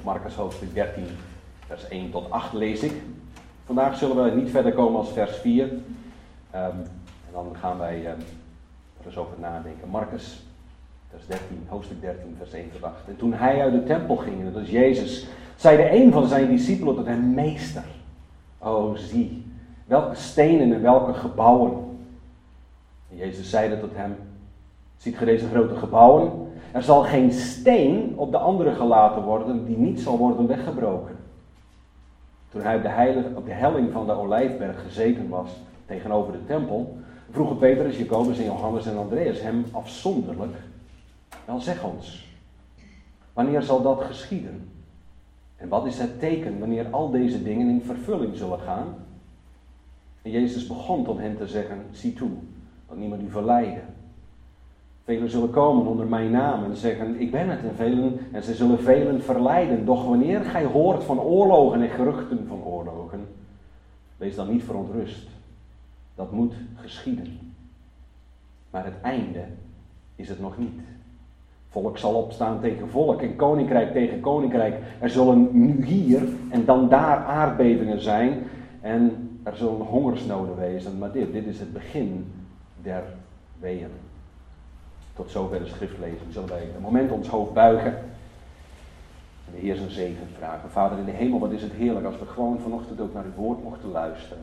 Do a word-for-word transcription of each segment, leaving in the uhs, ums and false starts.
Marcus hoofdstuk dertien, vers één tot acht lees ik. Vandaag zullen we niet verder komen als vers vier. Um, en dan gaan wij um, er eens over nadenken. Marcus, vers dertien, hoofdstuk dertien, vers één tot acht. En toen hij uit de tempel ging, en dat is Jezus, zeide een van zijn discipelen tot hem: Meester, o zie, welke stenen en welke gebouwen. En Jezus zeide tot hem: Ziet ge deze grote gebouwen? Er zal geen steen op de andere gelaten worden die niet zal worden weggebroken. Toen hij op de, heilige, op de helling van de Olijfberg gezeten was, tegenover de tempel, vroegen Petrus, Jacobus en Johannes en Andreas hem afzonderlijk: Wel, zeg ons, wanneer zal dat geschieden? En wat is het teken wanneer al deze dingen in vervulling zullen gaan? En Jezus begon tot hen te zeggen: Zie toe, dat niemand u verleiden. Velen zullen komen onder mijn naam en zeggen: Ik ben het. En, velen, en ze zullen velen verleiden. Doch wanneer gij hoort van oorlogen en geruchten van oorlogen, wees dan niet verontrust. Dat moet geschieden. Maar het einde is het nog niet. Volk zal opstaan tegen volk en koninkrijk tegen koninkrijk. Er zullen nu hier en dan daar aardbevingen zijn. En er zullen hongersnoden wezen. Maar dit, dit is het begin der weeën. Tot zover de schriftlezing. Zullen wij een moment ons hoofd buigen en de Heer zijn zegen vragen. Vader in de hemel, wat is het heerlijk als we gewoon vanochtend ook naar uw woord mochten luisteren.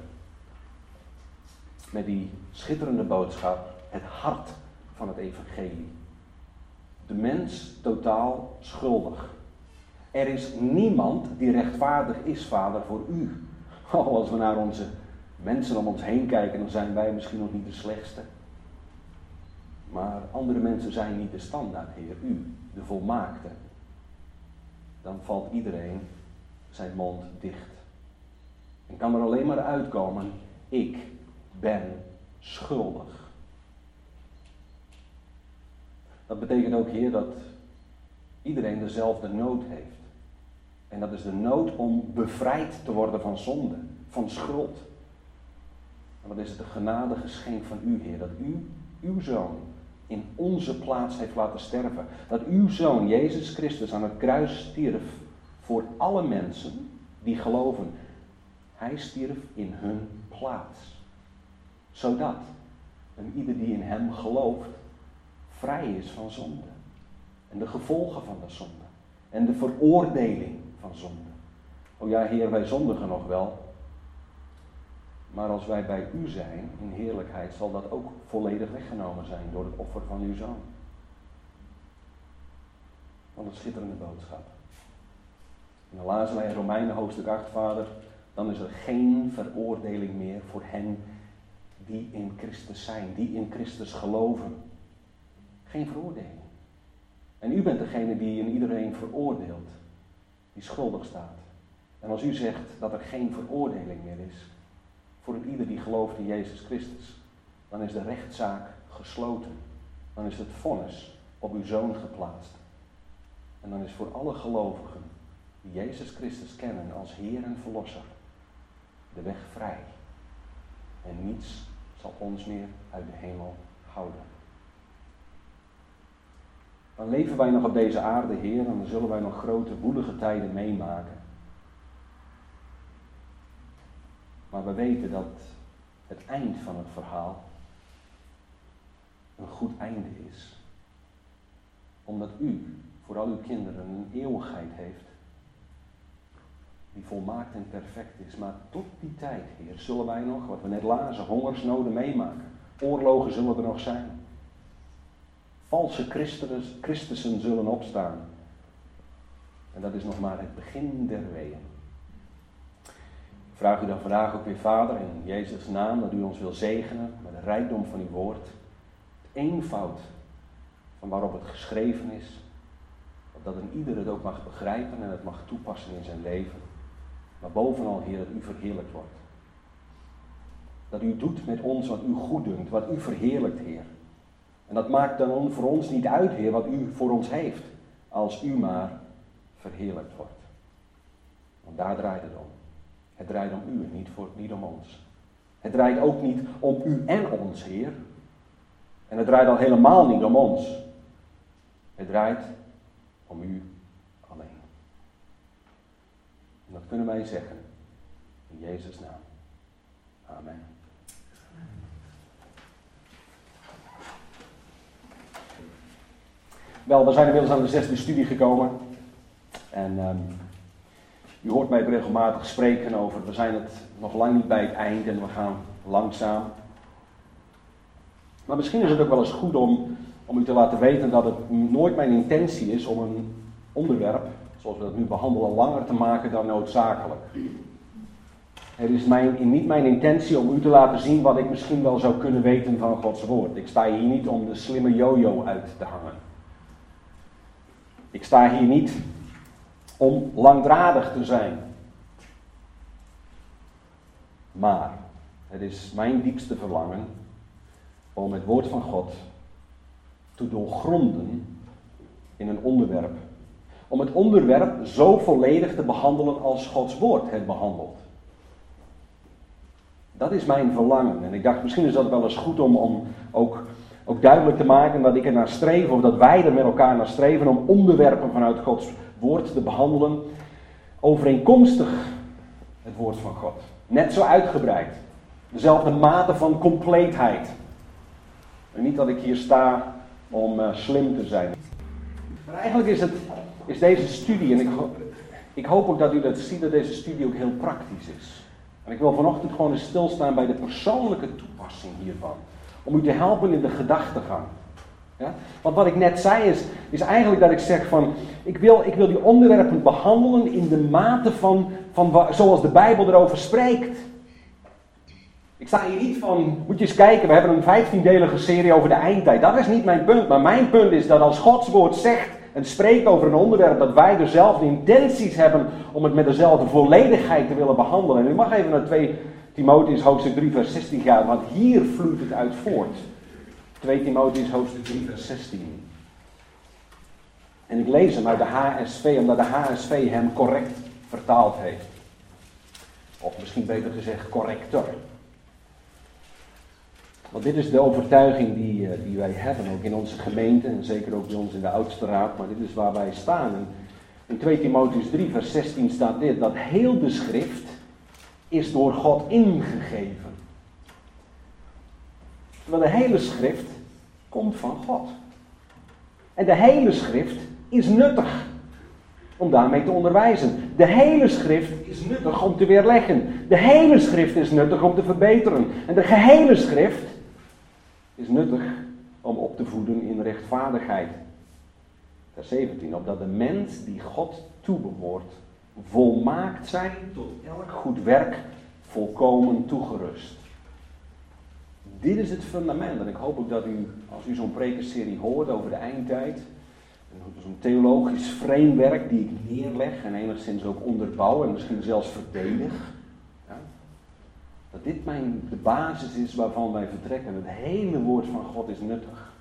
Met die schitterende boodschap, het hart van het evangelie. De mens totaal schuldig. Er is niemand die rechtvaardig is, Vader, voor u. Oh, als we naar onze mensen om ons heen kijken, dan zijn wij misschien nog niet de slechtste. Maar andere mensen zijn niet de standaard, Heer. U, de volmaakte. Dan valt iedereen zijn mond dicht. En kan er alleen maar uitkomen: ik ben schuldig. Dat betekent ook, Heer, dat iedereen dezelfde nood heeft. En dat is de nood om bevrijd te worden van zonde, van schuld. En wat is het een genadegeschenk van u, Heer, dat u, uw Zoon, in onze plaats heeft laten sterven. Dat uw Zoon, Jezus Christus, aan het kruis stierf voor alle mensen die geloven. Hij stierf in hun plaats. Zodat een ieder die in hem gelooft vrij is van zonde. En de gevolgen van de zonde. En de veroordeling van zonde. O ja, Heer, wij zondigen nog wel. Maar als wij bij u zijn, in heerlijkheid, zal dat ook volledig weggenomen zijn door het offer van uw Zoon. Wat een schitterende boodschap. En dan lazen wij in Romeinen hoofdstuk acht, Vader, dan is er geen veroordeling meer voor hen die in Christus zijn, die in Christus geloven. Geen veroordeling. En u bent degene die in iedereen veroordeelt, die schuldig staat. En als u zegt dat er geen veroordeling meer is, voor het ieder die gelooft in Jezus Christus, dan is de rechtszaak gesloten. Dan is het vonnis op uw Zoon geplaatst. En dan is voor alle gelovigen die Jezus Christus kennen als Heer en Verlosser de weg vrij. En niets zal ons meer uit de hemel houden. Dan leven wij nog op deze aarde, Heer, en dan zullen wij nog grote woelige tijden meemaken. Maar we weten dat het eind van het verhaal een goed einde is. Omdat u voor al uw kinderen een eeuwigheid heeft die volmaakt en perfect is. Maar tot die tijd, Heer, zullen wij nog, wat we net lazen, hongersnoden meemaken. Oorlogen zullen er nog zijn. Valse Christus, Christussen zullen opstaan. En dat is nog maar het begin der weeën. Ik vraag u dan vandaag ook weer, Vader, in Jezus' naam, dat u ons wil zegenen met de rijkdom van uw woord. Het eenvoud van waarop het geschreven is. Dat een ieder het ook mag begrijpen en het mag toepassen in zijn leven. Maar bovenal, Heer, dat u verheerlijkt wordt. Dat u doet met ons wat u goed dunkt, wat u verheerlijkt, Heer. En dat maakt dan voor ons niet uit, Heer, wat u voor ons heeft. Als u maar verheerlijkt wordt. Want daar draait het om. Het draait om u en niet, voor, niet om ons. Het draait ook niet om u en ons, Heer. En het draait al helemaal niet om ons. Het draait om u alleen. En dat kunnen wij zeggen. In Jezus' naam. Amen. Wel, we zijn inmiddels aan de zesde studie gekomen. En um, u hoort mij regelmatig spreken over, we zijn het nog lang niet bij het eind en we gaan langzaam. Maar misschien is het ook wel eens goed om, om u te laten weten dat het nooit mijn intentie is om een onderwerp, zoals we dat nu behandelen, langer te maken dan noodzakelijk. Het is mijn, niet mijn intentie om u te laten zien wat ik misschien wel zou kunnen weten van Gods woord. Ik sta hier niet om de slimme jojo uit te hangen. Ik sta hier niet om langdradig te zijn. Maar het is mijn diepste verlangen om het woord van God te doorgronden in een onderwerp. Om het onderwerp zo volledig te behandelen als Gods woord het behandelt. Dat is mijn verlangen. En ik dacht, misschien is dat wel eens goed om, om ook, ook duidelijk te maken dat ik er naar streef, of dat wij er met elkaar naar streven om onderwerpen vanuit Gods woord te behandelen, overeenkomstig het woord van God. Net zo uitgebreid. Dezelfde mate van compleetheid. En niet dat ik hier sta om uh, slim te zijn. Maar eigenlijk is, het, is deze studie, en ik, ho- ik hoop ook dat u dat ziet, dat deze studie ook heel praktisch is. En ik wil vanochtend gewoon eens stilstaan bij de persoonlijke toepassing hiervan. Om u te helpen in de gedachtegang. Ja? Want wat ik net zei is, is eigenlijk dat ik zeg van, ik wil, ik wil die onderwerpen behandelen in de mate van, van zoals de Bijbel erover spreekt. Ik sta hier niet van, moet je eens kijken, we hebben een vijftiendelige serie over de eindtijd. Dat is niet mijn punt, maar mijn punt is dat als Gods woord zegt en spreekt over een onderwerp, dat wij dezelfde intenties hebben om het met dezelfde volledigheid te willen behandelen. En u mag even naar twee Timotheüs hoofdstuk drie vers zestien gaan, want hier vloeit het uit voort. twee Timotheüs hoofdstuk drie vers zestien. En ik lees hem uit de H S V, omdat de H S V hem correct vertaald heeft. Of misschien beter gezegd correcter. Want dit is de overtuiging die, uh, die wij hebben, ook in onze gemeente en zeker ook bij ons in de oudste raad, maar dit is waar wij staan. En in twee Timotheüs drie vers zestien staat dit, dat heel de schrift is door God ingegeven. Terwijl de hele schrift komt van God. En de hele schrift is nuttig om daarmee te onderwijzen. De hele schrift is nuttig om te weerleggen. De hele schrift is nuttig om te verbeteren. En de gehele schrift is nuttig om op te voeden in rechtvaardigheid. Vers zeventien. Opdat de mens die God toebehoort volmaakt zij tot elk goed werk volkomen toegerust. Dit is het fundament. En ik hoop ook dat u, als u zo'n prekenserie hoort over de eindtijd, zo'n theologisch framework die ik neerleg en enigszins ook onderbouw en misschien zelfs verdedig, ja, dat dit mijn, de basis is waarvan wij vertrekken. Het hele woord van God is nuttig.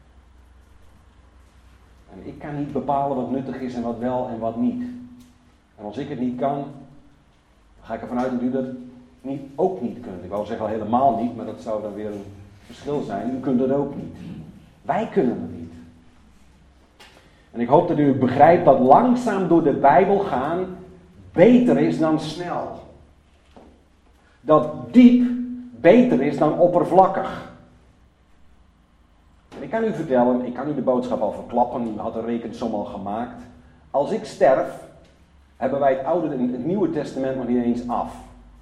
En ik kan niet bepalen wat nuttig is en wat wel en wat niet. En als ik het niet kan, dan ga ik ervan uit dat u dat niet, ook niet kunt. Ik wou zeggen al helemaal niet, maar dat zou dan weer een verschil zijn. U kunt het ook niet. Wij kunnen het niet. En ik hoop dat u begrijpt dat langzaam door de Bijbel gaan beter is dan snel. Dat diep beter is dan oppervlakkig. En ik kan u vertellen, ik kan u de boodschap al verklappen, u had een rekensom al gemaakt. Als ik sterf, hebben wij het Oude en het Nieuwe Testament nog niet eens af.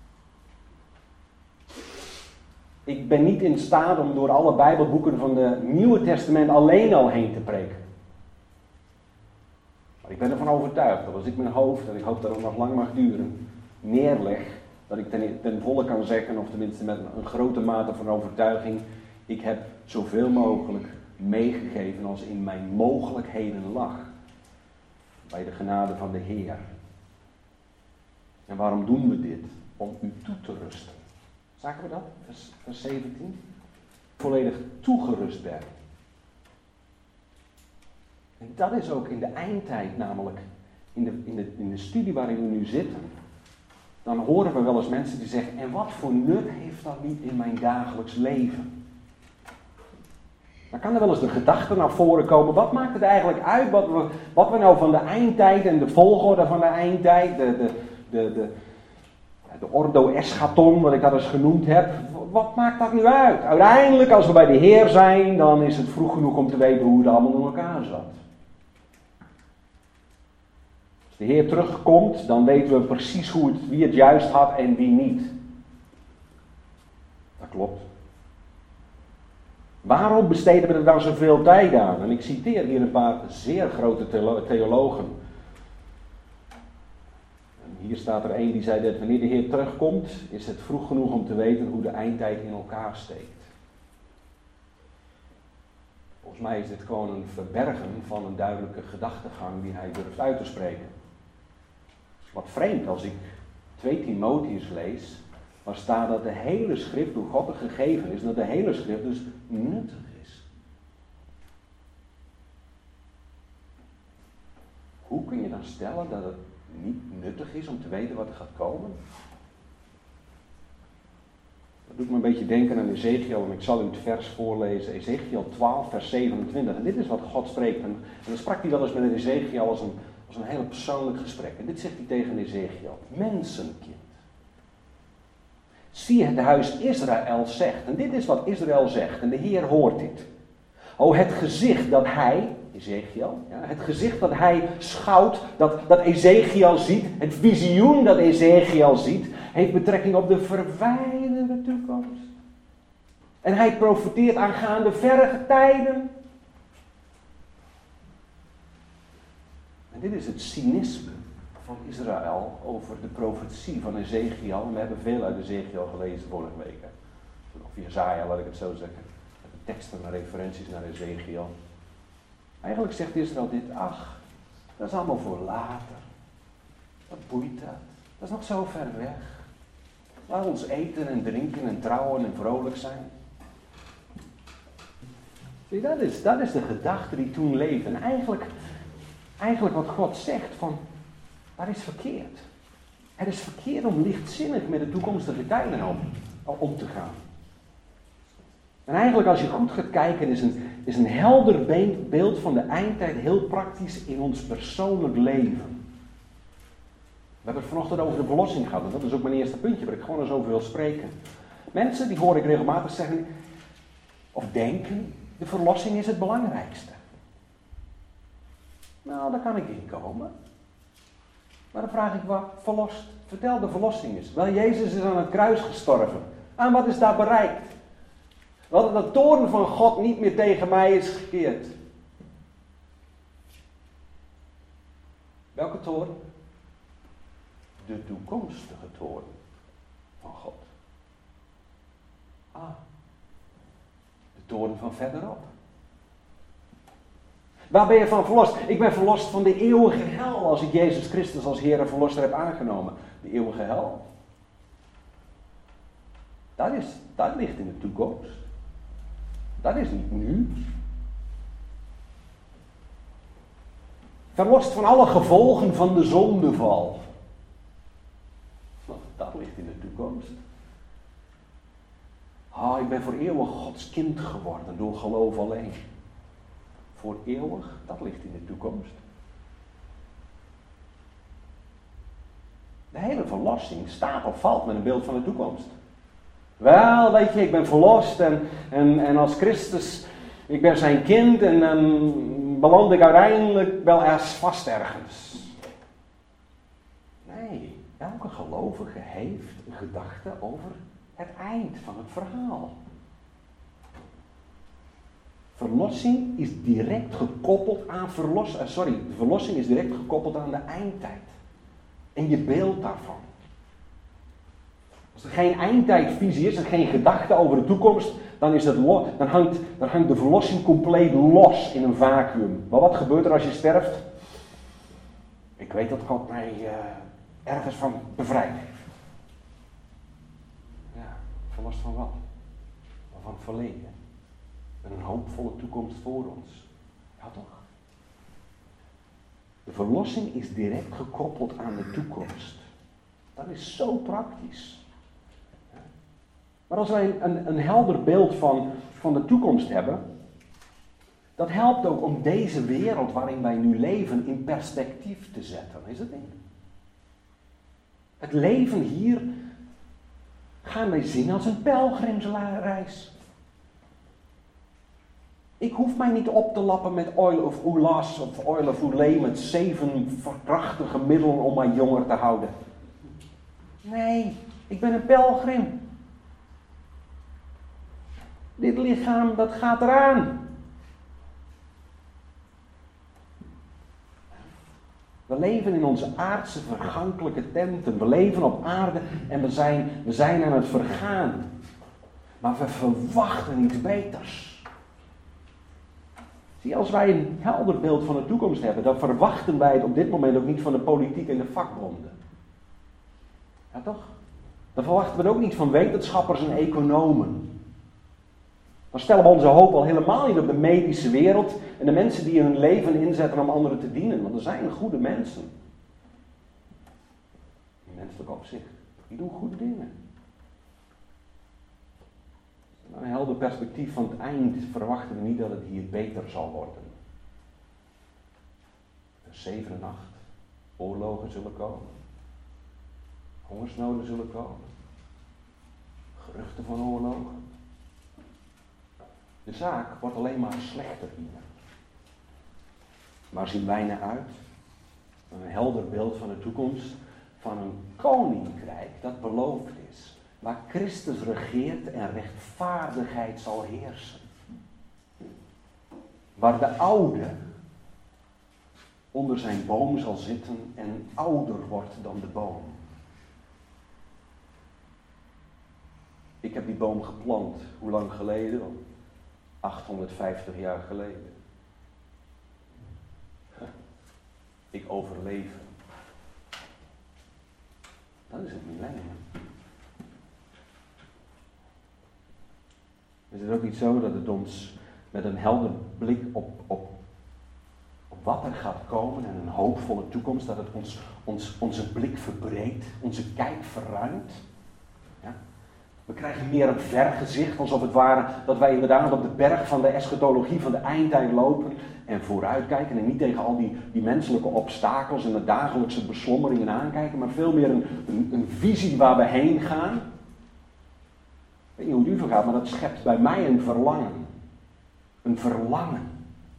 Ik ben niet in staat om door alle Bijbelboeken van het Nieuwe Testament alleen al heen te preken. Maar ik ben ervan overtuigd dat als ik mijn hoofd, en ik hoop dat het nog lang mag duren, neerleg, dat ik ten, ten volle kan zeggen, of tenminste met een grote mate van overtuiging, ik heb zoveel mogelijk meegegeven als in mijn mogelijkheden lag. Bij de genade van de Heer. En waarom doen we dit? Om u toe te rusten. Zagen we dat? Vers, vers zeventien. Volledig toegerust werden. En dat is ook in de eindtijd namelijk, in de, in de, in de studie waarin we nu zitten, dan horen we wel eens mensen die zeggen, en wat voor nut heeft dat niet in mijn dagelijks leven? Dan kan er wel eens de gedachte naar voren komen, wat maakt het eigenlijk uit wat we, wat we nou van de eindtijd en de volgorde van de eindtijd, de, de, de, de, de ordo eschaton, wat ik dat eens genoemd heb. Wat maakt dat nu uit? Uiteindelijk, als we bij de Heer zijn, dan is het vroeg genoeg om te weten hoe het allemaal in elkaar zat. Als de Heer terugkomt, dan weten we precies hoe het, wie het juist had en wie niet. Dat klopt. Waarom besteden we er dan zoveel tijd aan? En ik citeer hier een paar zeer grote theologen. En hier staat er een die zei dat wanneer de Heer terugkomt, is het vroeg genoeg om te weten hoe de eindtijd in elkaar steekt. Volgens mij is dit gewoon een verbergen van een duidelijke gedachtegang die hij durft uit te spreken. Wat vreemd als ik twee Timotheus lees, waar staat dat de hele schrift door God gegeven is, en dat de hele schrift dus nuttig is. Hoe kun je dan stellen dat het niet nuttig is om te weten wat er gaat komen? Dat doet me een beetje denken aan Ezekiel, en ik zal u het vers voorlezen, Ezekiel twaalf, vers zevenentwintig. En dit is wat God spreekt. En, en dan sprak hij wel eens met Ezekiel als een, als een heel persoonlijk gesprek. En dit zegt hij tegen Ezekiel: mensenkind, zie het huis Israël zegt. En dit is wat Israël zegt. En de Heer hoort dit. O, het gezicht dat hij, Ezekiel, ja, het gezicht dat hij schouwt, dat, dat Ezekiel ziet, het visioen dat Ezekiel ziet, heeft betrekking op de verwijderde toekomst. En hij profeteert aangaande verre tijden. En dit is het cynisme van Israël over de profetie van Ezekiel. En we hebben veel uit Ezekiel gelezen vorige week. Hè. Of Jesaja, laat ik het zo zeggen. De teksten en referenties naar Ezekiel. Eigenlijk zegt Israël dit: ach, dat is allemaal voor later. Wat boeit dat? Dat is nog zo ver weg. Laat ons eten en drinken en trouwen en vrolijk zijn. Zie, dat is, dat is de gedachte die toen leefde. En eigenlijk, eigenlijk wat God zegt van, dat is verkeerd. Het is verkeerd om lichtzinnig met de toekomstige tijden om, om te gaan. En eigenlijk als je goed gaat kijken, is een, is een helder beeld van de eindtijd heel praktisch in ons persoonlijk leven. We hebben het vanochtend over de verlossing gehad. En dat is ook mijn eerste puntje waar ik gewoon eens over wil spreken. Mensen, die hoor ik regelmatig zeggen, of denken, de verlossing is het belangrijkste. Nou, daar kan ik in komen. Maar dan vraag ik, wat verlost? Vertel de verlossing eens. Wel, Jezus is aan het kruis gestorven. Aan wat is daar bereikt? Wel, dat de toorn van God niet meer tegen mij is gekeerd. Welke toorn? De toekomstige toorn van God. Ah, de toorn van verderop. Waar ben je van verlost? Ik ben verlost van de eeuwige hel als ik Jezus Christus als Heer en Verlosser heb aangenomen. De eeuwige hel. Dat, is, dat ligt in de toekomst. Dat is niet nu. Verlost van alle gevolgen van de zondeval. Nou, dat ligt in de toekomst. Ah, ik ben voor eeuwig Gods kind geworden door geloof alleen. Voor eeuwig, dat ligt in de toekomst. De hele verlossing staat of valt met een beeld van de toekomst. Wel, weet je, ik ben verlost en, en, en als Christus, ik ben zijn kind en dan um, beland ik uiteindelijk wel ergens vast ergens. Nee, elke gelovige heeft een gedachte over het eind van het verhaal. Verlossing is direct gekoppeld aan verlos, uh, sorry, de verlossing is direct gekoppeld aan de eindtijd. En je beeld daarvan. Als er geen eindtijdvisie is en geen gedachte over de toekomst, dan, is het lo- dan, hangt, dan hangt de verlossing compleet los in een vacuüm. Maar wat gebeurt er als je sterft? Ik weet dat God mij uh, ergens van bevrijd heeft. Ja, verlost van wat? Van het verleden. En een hoopvolle toekomst voor ons. Ja toch? De verlossing is direct gekoppeld aan de toekomst. Dat is zo praktisch. Maar als wij een, een helder beeld van, van de toekomst hebben, dat helpt ook om deze wereld waarin wij nu leven in perspectief te zetten. Is het niet? Het leven hier gaan wij zien als een pelgrimsreis. Ik hoef mij niet op te lappen met oil of oulas of oil of oulé met zeven krachtige middelen om mij jonger te houden. Nee, ik ben een pelgrim. Dit lichaam, dat gaat eraan. We leven in onze aardse vergankelijke tenten. We leven op aarde en we zijn, we zijn aan het vergaan. Maar we verwachten iets beters. Zie, als wij een helder beeld van de toekomst hebben, dan verwachten wij het op dit moment ook niet van de politiek en de vakbonden. Ja toch? Dan verwachten we het ook niet van wetenschappers en economen. Dan stellen we onze hoop al helemaal niet op de medische wereld en de mensen die hun leven inzetten om anderen te dienen. Want er zijn goede mensen. In menselijk opzicht. Die doen goede dingen. Naar een helder perspectief van het eind verwachten we niet dat het hier beter zal worden. Vers zeven en acht. Oorlogen zullen komen. Hongersnoden zullen komen. Geruchten van oorlogen. De zaak wordt alleen maar slechter hier. Waar zien wij naar uit? Een helder beeld van de toekomst van een koninkrijk dat beloofd is. Waar Christus regeert en rechtvaardigheid zal heersen. Waar de oude onder zijn boom zal zitten en ouder wordt dan de boom. Ik heb die boom geplant. Hoe lang geleden? achthonderdvijftig jaar geleden. Ik overleef. Dat is het millennium. Is het ook niet zo dat het ons met een helder blik op, op, op wat er gaat komen en een hoopvolle toekomst, dat het ons, ons onze blik verbreedt, onze kijk verruimt? Ja? We krijgen meer een vergezicht, alsof het ware dat wij inderdaad op de berg van de eschatologie van de eindtijd lopen en vooruitkijken en niet tegen al die, die menselijke obstakels en de dagelijkse beslommeringen aankijken, maar veel meer een, een, een visie waar we heen gaan. Ik weet niet hoe het u vergaat, maar dat schept bij mij een verlangen. Een verlangen.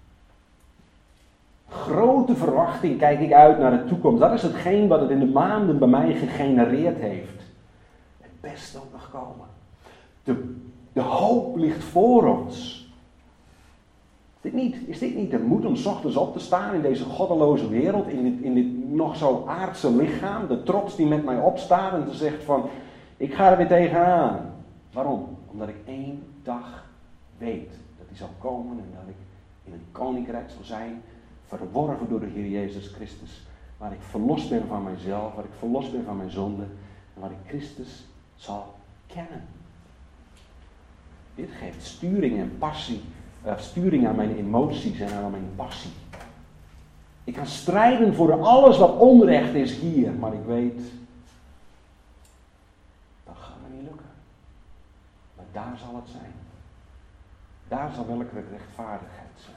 Grote verwachting kijk ik uit naar de toekomst. Dat is hetgeen wat het in de maanden bij mij gegenereerd heeft. Het beste ook nog komen. De, de hoop ligt voor ons. Is dit, niet, is dit niet de moed om 's ochtends op te staan in deze goddeloze wereld, in dit, in dit nog zo aardse lichaam, de trots die met mij opstaat en te zeggen van, ik ga er weer tegenaan. Waarom? Omdat ik één dag weet dat hij zal komen en dat ik in een koninkrijk zal zijn, verworven door de Heer Jezus Christus, waar ik verlost ben van mijzelf, waar ik verlost ben van mijn zonde en waar ik Christus zal kennen. Dit geeft sturing en passie, uh, sturing aan mijn emoties en aan mijn passie. Ik kan strijden voor alles wat onrecht is hier, maar ik weet, dat gaat me niet lukken. Maar daar zal het zijn. Daar zal welke rechtvaardigheid zijn.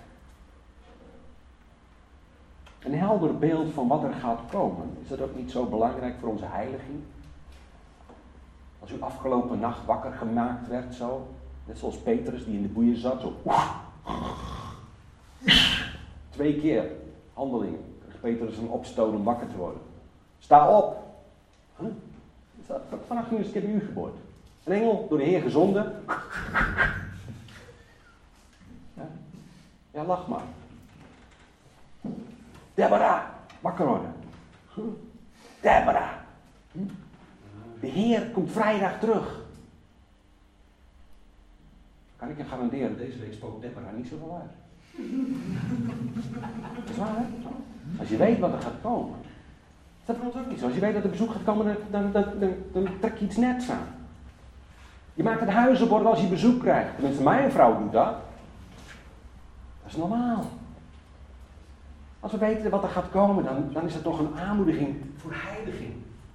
Een helder beeld van wat er gaat komen. Is dat ook niet zo belangrijk voor onze heiliging? Als u afgelopen nacht wakker gemaakt werd zo, net zoals Petrus die in de boeien zat, zo. Twee keer, handelingen, kreeg Petrus een opstoot om wakker te worden. Sta op! Huh? Vannacht nu is het keer bij u geboord. Een engel, door de Heer gezonden. Ja, ja lach maar. Deborah, wakker worden. Deborah. De Heer komt vrijdag terug. Kan ik je garanderen, deze week spookt Deborah niet zoveel uit. Dat is waar, hè? Als je weet wat er gaat komen. Is dat voor ons ook niet zo? Als je weet dat er bezoek gaat komen, dan, dan, dan, dan trek je iets nets aan. Je maakt het huis op orde als je bezoek krijgt. Tenminste, mijn vrouw doet dat. Dat is normaal. Als we weten wat er gaat komen, dan, dan is het toch een aanmoediging voor heiliging.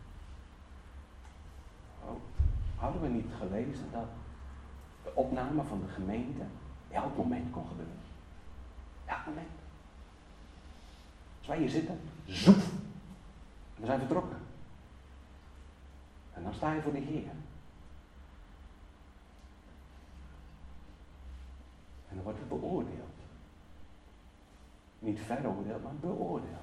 Oh, hadden we niet gelezen dat de opname van de gemeente elk moment kon gebeuren? Elk moment. Als wij hier zitten, zoef. En we zijn vertrokken. En dan sta je voor de Heer. En dan wordt het beoordeeld. Niet veroordeeld, maar beoordeeld.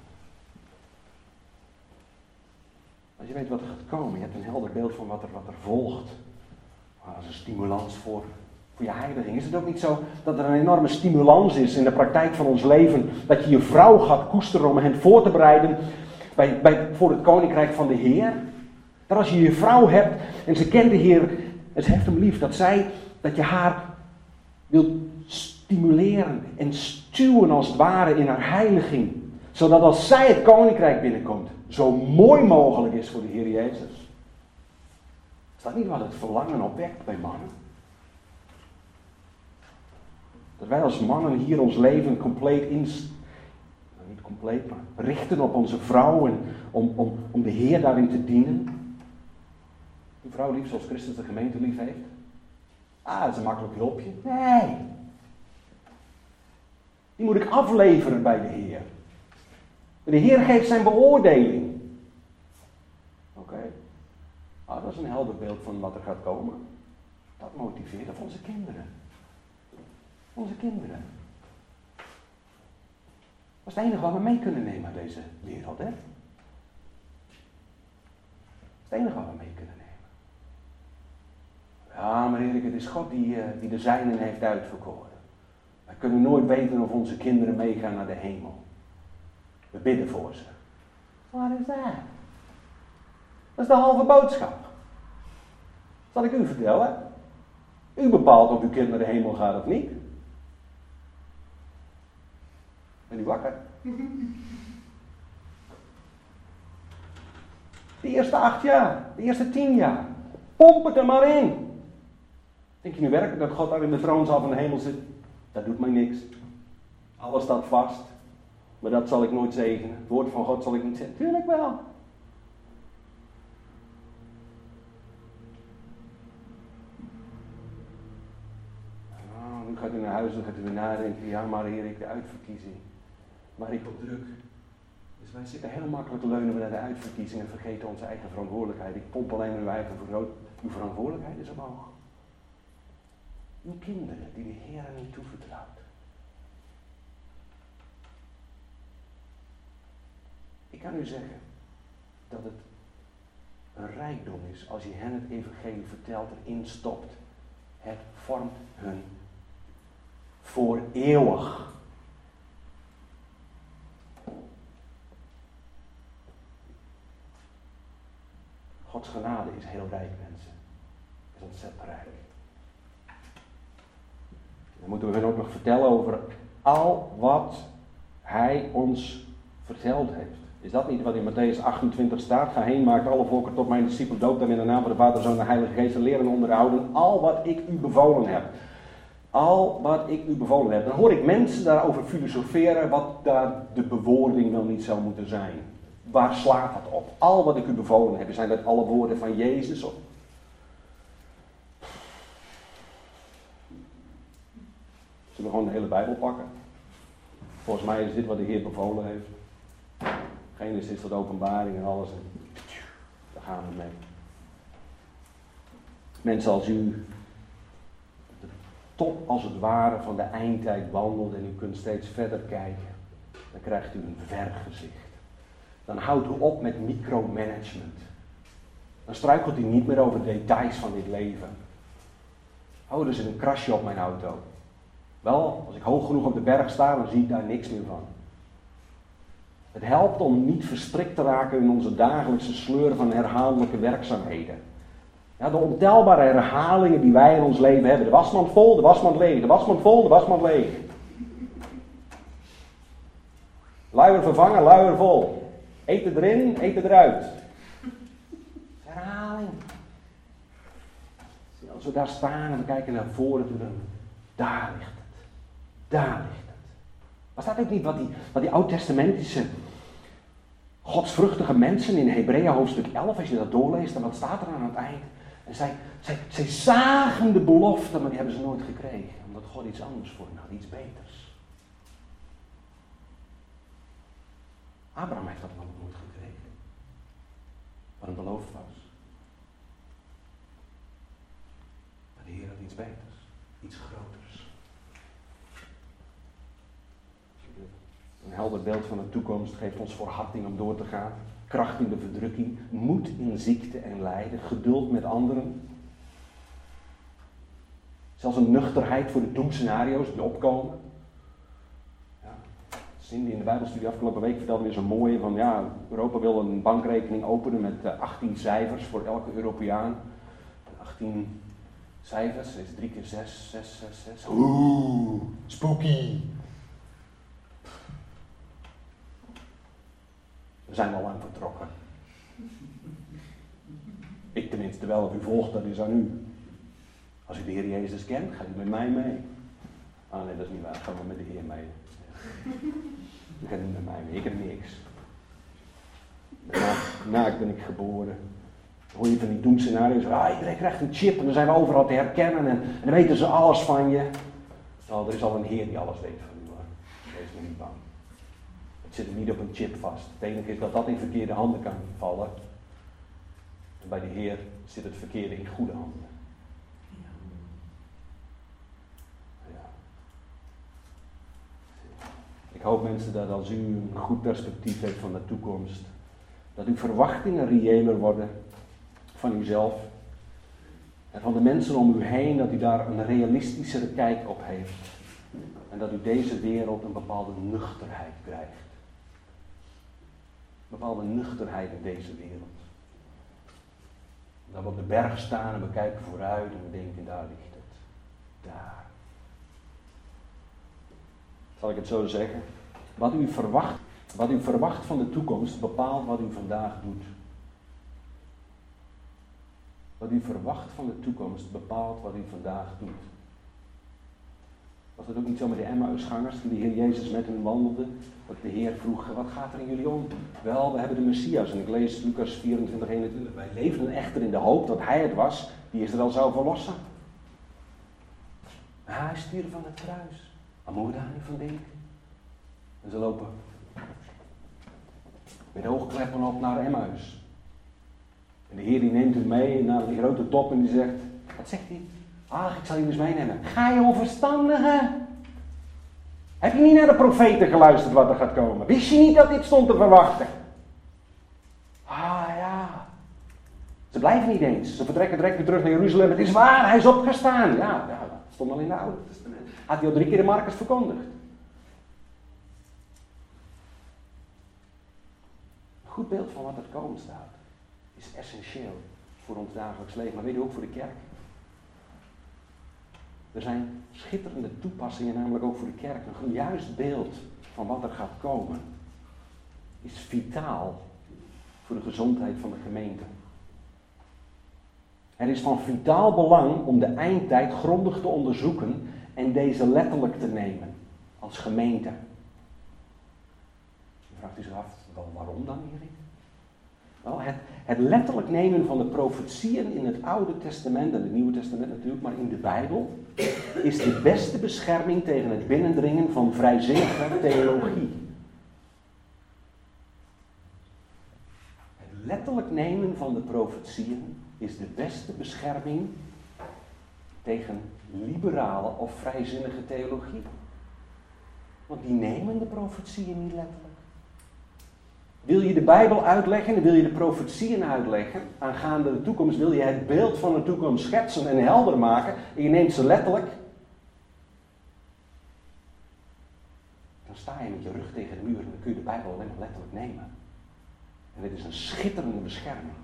Als je weet wat er gaat komen, je hebt een helder beeld van wat er, wat er volgt. Als een stimulans voor, voor je heiliging. Is het ook niet zo dat er een enorme stimulans is in de praktijk van ons leven, dat je je vrouw gaat koesteren om hen voor te bereiden bij, bij, voor het koninkrijk van de Heer? Dat als je je vrouw hebt en ze kent de Heer en ze heeft hem lief, dat zij, dat je haar wilt stimuleren en stuwen als het ware in haar heiliging. Zodat als zij het koninkrijk binnenkomt, zo mooi mogelijk is voor de Heer Jezus. Is dat niet wat het verlangen opwekt bij mannen? Dat wij als mannen hier ons leven compleet in, nou niet compleet, maar richten op onze vrouwen om, om, om de Heer daarin te dienen. Een vrouw lief zoals Christus de gemeente lief heeft. Ah, dat is een makkelijk hulpje. Nee. Die moet ik afleveren bij de Heer. De Heer geeft zijn beoordeling. Oké. Okay. Ah, dat is een helder beeld van wat er gaat komen. Dat motiveert of onze kinderen. Onze kinderen. Dat is het enige wat we mee kunnen nemen uit deze wereld, hè? Dat is het enige wat we mee kunnen nemen. Ja, maar Erik, het is God die, uh, die de zijnen heeft uitverkoren. Wij kunnen nooit weten of onze kinderen meegaan naar de hemel. We bidden voor ze. Wat is dat? Dat is de halve boodschap. Zal ik u vertellen? U bepaalt of uw kind naar de hemel gaat of niet. Ben u wakker? De eerste acht jaar, de eerste tien jaar. Pomp het er maar in. Denk je nu werkelijk dat God daar in de troonzaal van de hemel zit? Dat doet mij niks. Alles staat vast. Maar dat zal ik nooit zegenen. Het woord van God zal ik niet zeggen. Tuurlijk wel. Oh, nu gaat u naar huis en gaat u weer nadenken. Ja, maar Erik, de uitverkiezing. Maar ik op druk. Dus wij zitten heel makkelijk leunen we naar de uitverkiezing en vergeten onze eigen verantwoordelijkheid. Ik pomp alleen maar uw eigen uw verantwoordelijkheid is omhoog. Uw kinderen die de Heer aan u toevertrouwt. Ik kan u zeggen dat het een rijkdom is als je hen het evangelie vertelt, erin stopt. Het vormt hun voor eeuwig. Gods genade is heel rijk, mensen. Is ontzettend rijk. Dan moeten we hen ook nog vertellen over al wat hij ons verteld heeft. Is dat niet wat in Mattheüs achtentwintig staat? Ga heen, maak alle volken tot mijn discipel, doop dan in de naam van de Vader, Zoon en de Heilige Geest en leren onderhouden al wat ik u bevolen heb. Al wat ik u bevolen heb. Dan hoor ik mensen daarover filosoferen wat daar de bewoording wel niet zou moeten zijn. Waar slaat dat op? Al wat ik u bevolen heb. Zijn dat alle woorden van Jezus? Of... Zullen we gewoon de hele Bijbel pakken? Volgens mij is dit wat de Heer bevolen heeft. Genesis tot Openbaring en alles. En daar gaan we mee. Mensen, als u de top als het ware van de eindtijd wandelt en u kunt steeds verder kijken, dan krijgt u een vergezicht. Dan houdt u op met micromanagement. Dan struikelt u niet meer over details van dit leven. Oh, er zit een krasje op mijn auto. Wel, als ik hoog genoeg op de berg sta, dan zie ik daar niks meer van. Het helpt om niet verstrikt te raken in onze dagelijkse sleur van herhaaldelijke werkzaamheden. Ja, de ontelbare herhalingen die wij in ons leven hebben. De wasmand vol, de wasmand leeg. De wasmand vol, de wasmand leeg. Luier vervangen, luier vol. Eten erin, eten eruit. Herhaling. Als we daar staan en we kijken naar voren toe, dan daar ligt het. Daar ligt het. Maar staat ook niet wat die, wat die oud-testamentische godsvruchtige mensen in Hebreeën hoofdstuk elf, als je dat doorleest, dan wat staat er aan het eind? En zij, zij, zij zagen de belofte, maar die hebben ze nooit gekregen. Omdat God iets anders voor hen had, iets beters. Abraham heeft dat nog nooit gekregen. Wat hem beloofd was. Maar de Heer had iets beters, iets groters. Een helder beeld van de toekomst geeft ons verharding om door te gaan. Kracht in de verdrukking, moed in ziekte en lijden, geduld met anderen. Zelfs een nuchterheid voor de doemscenario's die opkomen. Ja. Cindy in de Bijbelstudie afgelopen week vertelde weer zo mooi van ja, Europa wil een bankrekening openen met achttien cijfers voor elke Europeaan. achttien cijfers, is drie keer zes, zes, zes, zes. Oeh, spooky. We zijn al lang vertrokken. Ik tenminste wel, of u volgt, dat is aan u. Als u de Heer Jezus kent, gaat u met mij mee. Ah nee, dat is niet waar, gaan we met de Heer mee. U gaat niet met mij mee, ik heb niks. Naakt, naakt ben ik geboren. Hoor je van die doemscenario's, ah, iedereen krijgt een chip en dan zijn we overal te herkennen en, en dan weten ze alles van je. Nou, er is al een Heer die alles weet van u hoor. Wees me niet bang. Het zit er niet op een chip vast. Het enige is dat dat in verkeerde handen kan vallen. En bij de Heer zit het verkeerde in goede handen. Ja. Ik hoop mensen dat als u een goed perspectief heeft van de toekomst, dat uw verwachtingen reëler worden van uzelf en van de mensen om u heen, dat u daar een realistischere kijk op heeft. En dat u deze wereld een bepaalde nuchterheid krijgt. Een bepaalde nuchterheid in deze wereld. Dat we op de berg staan en we kijken vooruit en we denken, daar ligt het. Daar. Zal ik het zo zeggen? Wat u verwacht, wat u verwacht van de toekomst bepaalt wat u vandaag doet. Wat u verwacht van de toekomst bepaalt wat u vandaag doet. Was het ook niet zo met de Emmausgangers, toen de Heer Jezus met hen wandelde, dat de Heer vroeg, wat gaat er in jullie om? Wel, we hebben de Messias. En ik lees Lucas vierentwintig, eenentwintig. Wij leefden echter in de hoop dat Hij het was die Israël zou verlossen. Maar Hij stierf van het kruis. Waar moeten we daar niet van denken? En ze lopen met oogkleppen op naar Emmaus. En de Heer die neemt hem mee naar die grote top en die zegt, wat zegt hij? Ach, ik zal je dus meenemen. Ga je onverstandige? Heb je niet naar de profeten geluisterd wat er gaat komen? Wist je niet dat dit stond te verwachten? Ah ja. Ze blijven niet eens. Ze vertrekken direct weer terug naar Jeruzalem. Het is waar, hij is opgestaan. Ja, ja, dat stond al in het Oude Testament. Had hij al drie keer de Marcus verkondigd. Een goed beeld van wat er komen staat is essentieel voor ons dagelijks leven, maar weet u ook voor de kerk. Er zijn schitterende toepassingen, namelijk ook voor de kerk. Een juist beeld van wat er gaat komen is vitaal voor de gezondheid van de gemeente. Er is van vitaal belang om de eindtijd grondig te onderzoeken en deze letterlijk te nemen als gemeente. Dan vraagt u zich af, wel, waarom dan, Erik? Wel, het, het letterlijk nemen van de profetieën in het Oude Testament en het Nieuwe Testament natuurlijk, maar in de Bijbel, is de beste bescherming tegen het binnendringen van vrijzinnige theologie. Het letterlijk nemen van de profetieën is de beste bescherming tegen liberale of vrijzinnige theologie. Want die nemen de profetieën niet letterlijk. Wil je de Bijbel uitleggen en wil je de profetieën uitleggen aangaande de toekomst, wil je het beeld van de toekomst schetsen en helder maken en je neemt ze letterlijk, dan sta je met je rug tegen de muur en dan kun je de Bijbel alleen maar letterlijk nemen. En dit is een schitterende bescherming.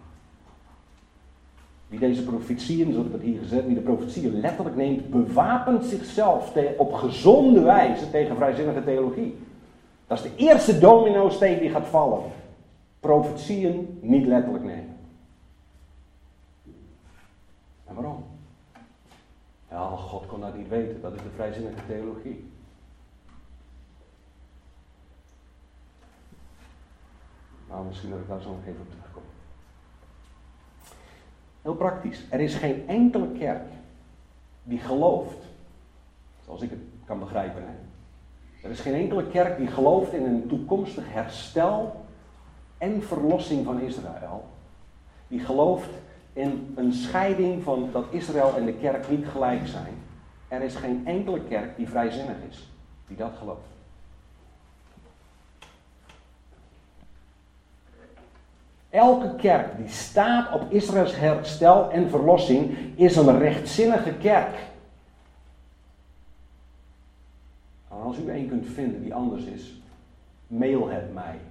Wie deze profetieën, zoals ik het hier gezegd, wie de profetieën letterlijk neemt, bewapent zichzelf te, op gezonde wijze tegen vrijzinnige theologie. Dat is de eerste domino-steen die gaat vallen. Profetieën niet letterlijk nemen. En waarom? Ja, God kon dat niet weten. Dat is de vrijzinnige theologie. Nou, misschien dat ik daar zo nog even op terugkom. Heel praktisch. Er is geen enkele kerk die gelooft, zoals ik het kan begrijpen, hè. Er is geen enkele kerk die gelooft in een toekomstig herstel en verlossing van Israël. Die gelooft in een scheiding van dat Israël en de kerk niet gelijk zijn. Er is geen enkele kerk die vrijzinnig is, die dat gelooft. Elke kerk die staat op Israëls herstel en verlossing is een rechtzinnige kerk. En als u één kunt vinden die anders is, mail het mij.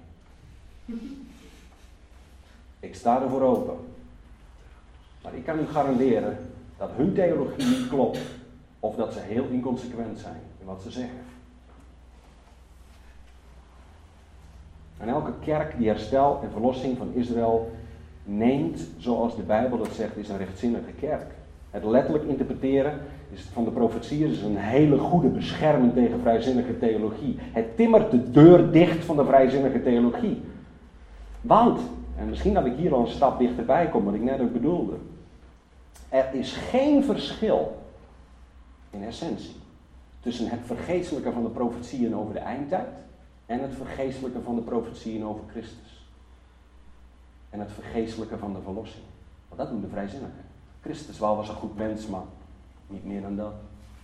Ik sta ervoor open. Maar ik kan u garanderen dat hun theologie niet klopt. Of dat ze heel inconsequent zijn in wat ze zeggen. En elke kerk die herstel en verlossing van Israël neemt, zoals de Bijbel dat zegt, is een rechtzinnige kerk. Het letterlijk interpreteren is van de profetieën is een hele goede bescherming tegen vrijzinnige theologie. Het timmert de deur dicht van de vrijzinnige theologie. Want, en misschien dat ik hier al een stap dichterbij kom, wat ik net ook bedoelde. Er is geen verschil, in essentie, tussen het vergeestelijken van de profetieën over de eindtijd en het vergeestelijken van de profetieën over Christus. En het vergeestelijken van de verlossing. Want dat doen de vrijzinnigen. Christus wel was een goed mens, maar niet meer dan dat.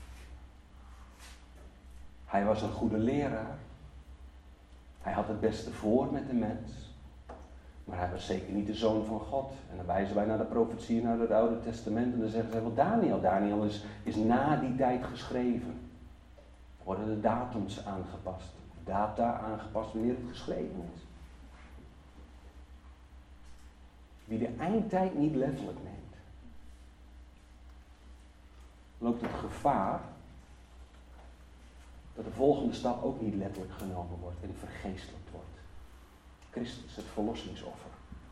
Hij was een goede leraar. Hij had het beste voor met de mens. Maar hij was zeker niet de zoon van God. En dan wijzen wij naar de profetieën, naar het Oude Testament. En dan zeggen ze, wel Daniel. Daniel is, is na die tijd geschreven. Dan worden de datums aangepast. Data aangepast wanneer het geschreven is. Wie de eindtijd niet letterlijk neemt, loopt het gevaar dat de volgende stap ook niet letterlijk genomen wordt en vergeestelijkt wordt. Christus, het verlossingsoffer.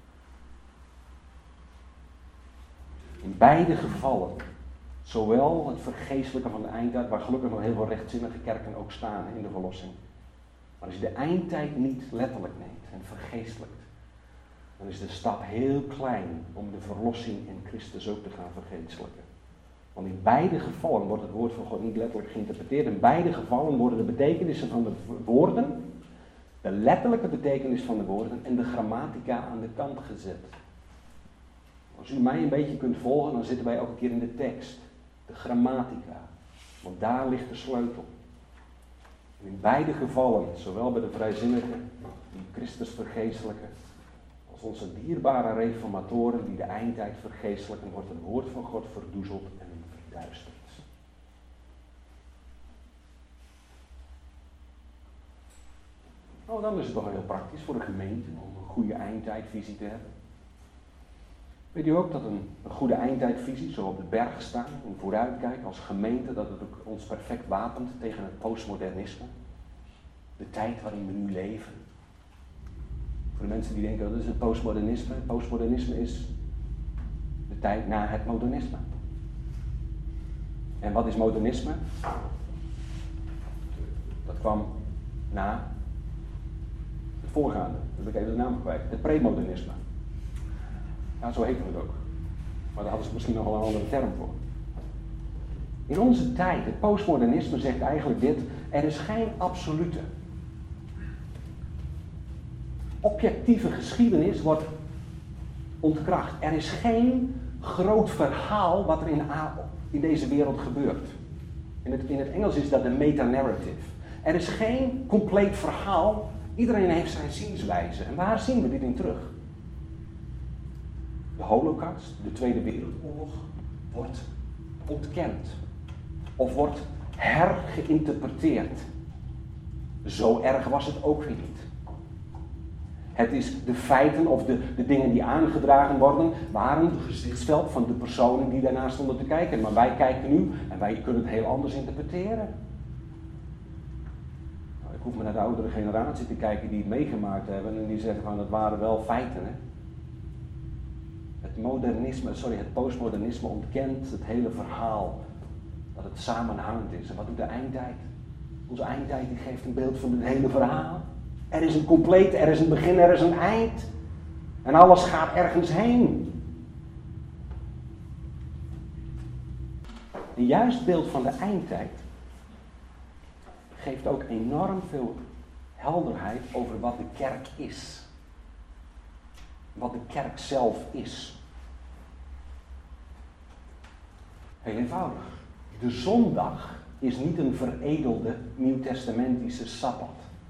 In beide gevallen, zowel het vergeestelijken van de eindtijd, waar gelukkig nog heel veel rechtzinnige kerken ook staan in de verlossing. Maar als je de eindtijd niet letterlijk neemt en vergeestelijkt, dan is de stap heel klein om de verlossing in Christus ook te gaan vergeestelijken. Want in beide gevallen wordt het woord van God niet letterlijk geïnterpreteerd. In beide gevallen worden de betekenissen van de woorden, de letterlijke betekenis van de woorden en de grammatica aan de kant gezet. Als u mij een beetje kunt volgen, dan zitten wij elke keer in de tekst. De grammatica. Want daar ligt de sleutel. En in beide gevallen, zowel bij de vrijzinnigen die Christus vergeestelijken, als onze dierbare reformatoren die de eindtijd vergeestelijken, wordt het woord van God verdoezeld en verduisterd. Nou, dan is het toch heel praktisch voor de gemeente om een goede eindtijdvisie te hebben. Weet u ook dat een, een goede eindtijdvisie, zo op de berg staan, en vooruitkijken als gemeente, dat het ook ons perfect wapent tegen het postmodernisme? De tijd waarin we nu leven. Voor de mensen die denken, dat is het postmodernisme. Postmodernisme is de tijd na het modernisme. En wat is modernisme? Dat kwam na het voorgaande. Dat heb ik even de naam kwijt. Het premodernisme. Ja, zo heette het ook. Maar daar hadden ze misschien nog wel een andere term voor. In onze tijd, het postmodernisme zegt eigenlijk dit: er is geen absolute. Objectieve geschiedenis wordt ontkracht. Er is geen groot verhaal wat er in, in deze wereld gebeurt. In het, in het Engels is dat de meta-narrative. Er is geen compleet verhaal. Iedereen heeft zijn zienswijze. En waar zien we dit in terug? De Holocaust, de Tweede Wereldoorlog, wordt ontkend. Of wordt hergeïnterpreteerd. Zo erg was het ook weer niet. Het is de feiten of de, de dingen die aangedragen worden, waren het gezichtsveld van de personen die daarna stonden te kijken. Maar wij kijken nu en wij kunnen het heel anders interpreteren. Nou, ik hoef maar naar de oudere generatie te kijken die het meegemaakt hebben en die zeggen van dat waren wel feiten. Hè? Het modernisme, sorry, het postmodernisme ontkent het hele verhaal. Dat het samenhangend is. En wat doet de eindtijd? Onze eindtijd die geeft een beeld van het hele verhaal. Er is een compleet, er is een begin, er is een eind. En alles gaat ergens heen. Een juist beeld van de eindtijd geeft ook enorm veel helderheid over wat de kerk is. Wat de kerk zelf is. Heel eenvoudig. De zondag is niet een veredelde nieuwtestamentische sabbat.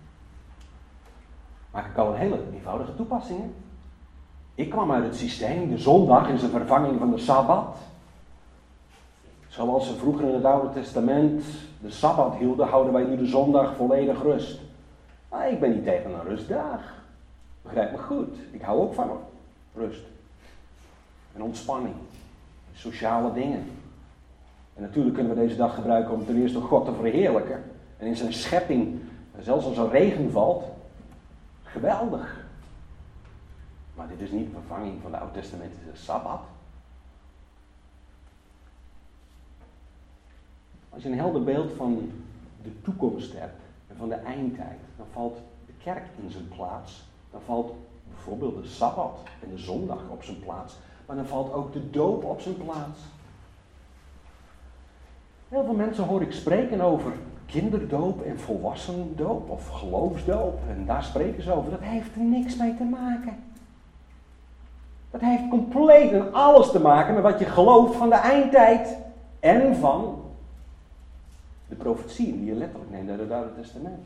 Maak ik al een hele eenvoudige toepassing. Hè? Ik kwam uit het systeem, de zondag is een vervanging van de sabbat. Zoals ze vroeger in het Oude Testament de sabbat hielden, houden wij nu de zondag volledig rust. Maar ik ben niet tegen een rustdag. Begrijp me goed. Ik hou ook van rust. En ontspanning. Sociale dingen. En natuurlijk kunnen we deze dag gebruiken om ten eerste God te verheerlijken. En in zijn schepping, zelfs als er regen valt, geweldig. Maar dit is niet een vervanging van de Oud-testamentische Sabbat. Als je een helder beeld van de toekomst hebt en van de eindtijd, dan valt de kerk in zijn plaats. Dan valt bijvoorbeeld de Sabbat en de zondag op zijn plaats. Maar dan valt ook de doop op zijn plaats. Heel veel mensen hoor ik spreken over kinderdoop en volwassenendoop of geloofsdoop. En daar spreken ze over. Dat heeft er niks mee te maken. Dat heeft compleet en alles te maken met wat je gelooft van de eindtijd. En van de profetieën die je letterlijk neemt uit het Oude Testament.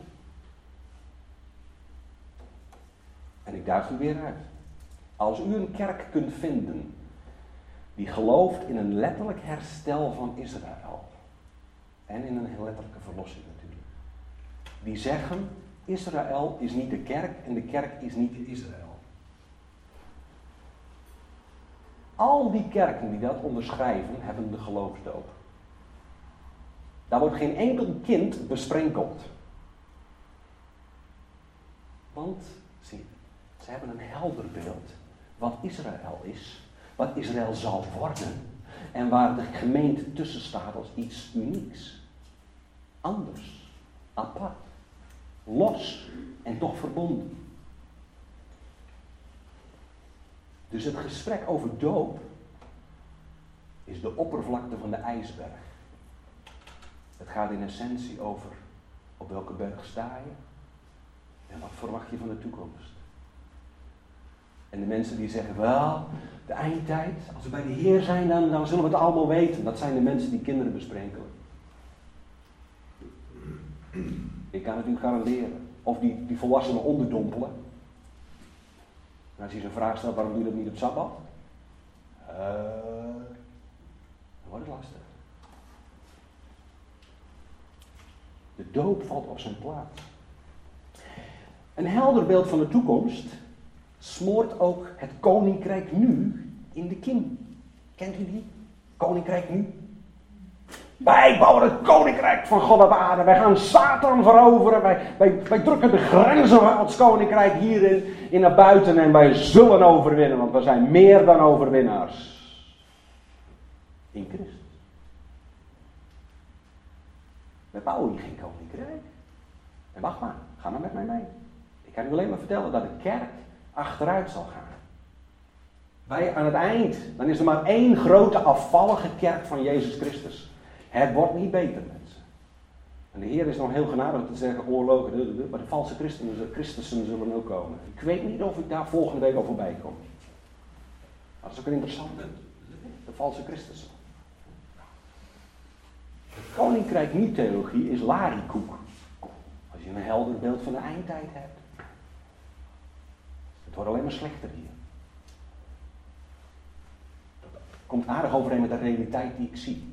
En ik duid u weer uit. Als u een kerk kunt vinden die gelooft in een letterlijk herstel van Israël. En in een letterlijke verlossing natuurlijk. Die zeggen, Israël is niet de kerk en de kerk is niet Israël. Al die kerken die dat onderschrijven, hebben de geloofsdoop. Daar wordt geen enkel kind besprenkeld. Want, zie, ze hebben een helder beeld wat Israël is, wat Israël zal worden en waar de gemeente tussen staat als iets unieks. Anders, apart, los en toch verbonden. Dus het gesprek over doop is de oppervlakte van de ijsberg. Het gaat in essentie over op welke berg sta je en wat verwacht je van de toekomst. En de mensen die zeggen, wel, de eindtijd, als we bij de Heer zijn, dan, dan zullen we het allemaal weten. Dat zijn de mensen die kinderen besprenkelen. Ik kan het u garanderen. Of die, die volwassenen onderdompelen. En als je zo'n vraag stelt, waarom doe je dat niet op Sabbat? Uh, dan wordt het lastig. De doop valt op zijn plaats. Een helder beeld van de toekomst smoort ook het koninkrijk nu in de kiem. Kent u die? Koninkrijk nu? Wij bouwen het koninkrijk van God op aarde. Wij gaan Satan veroveren. Wij, wij, wij drukken de grenzen van ons koninkrijk hierin in naar buiten. En wij zullen overwinnen. Want we zijn meer dan overwinnaars. In Christus. Wij bouwen hier geen koninkrijk. En wacht maar. Ga maar met mij mee. Ik kan u alleen maar vertellen dat de kerk achteruit zal gaan. Wij aan het eind. Dan is er maar één grote afvallige kerk van Jezus Christus. Het wordt niet beter, mensen. En de Heer is nog heel genadig te zeggen, oorlogen, maar de valse christenen, Christussen zullen ook komen. Ik weet niet of ik daar volgende week al voorbij kom. Dat is ook een interessante. De valse Christussen. De koninkrijk niet-theologie is lariekoek. Als je een helder beeld van de eindtijd hebt. Het wordt alleen maar slechter hier. Dat komt aardig overeen met de realiteit die ik zie.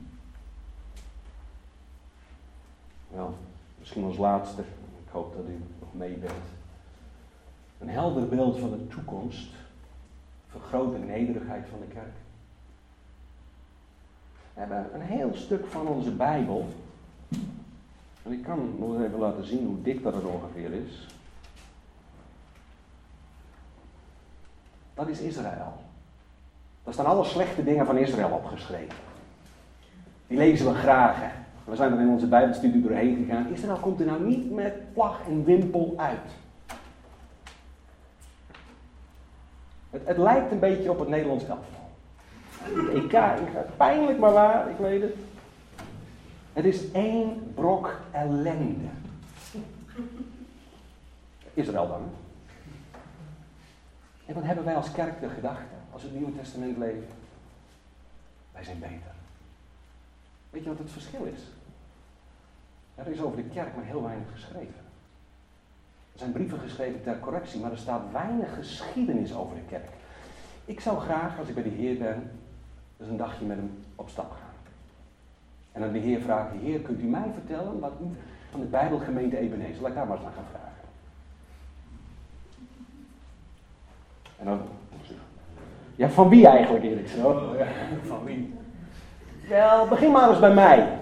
Nou, misschien als laatste, ik hoop dat u nog mee bent. Een helder beeld van de toekomst vergroot de nederigheid van de kerk. We hebben een heel stuk van onze Bijbel. En ik kan nog even laten zien hoe dik dat het ongeveer is. Dat is Israël. Daar staan alle slechte dingen van Israël opgeschreven. Die lezen we graag, hè. We zijn er in onze Bijbelstudie doorheen gegaan. Israël komt er nou niet met vlag en wimpel uit. Het, het lijkt een beetje op het Nederlands elftal. Het E K, pijnlijk maar waar, ik weet het. Het is één brok ellende. Israël dan. En wat hebben wij als kerk de gedachte, als we het Nieuwe Testament leven? Wij zijn beter. Weet je wat het verschil is? Er is over de kerk maar heel weinig geschreven. Er zijn brieven geschreven ter correctie, maar er staat weinig geschiedenis over de kerk. Ik zou graag, als ik bij de Heer ben, dus een dagje met hem op stap gaan. En dan de Heer vragen, Heer, kunt u mij vertellen wat u van de Bijbelgemeente Ebenezer, laat ik daar maar eens naar gaan vragen. En dan, ja, van wie eigenlijk, Erik? Zo? Ja, van wie? Wel, begin maar eens bij mij.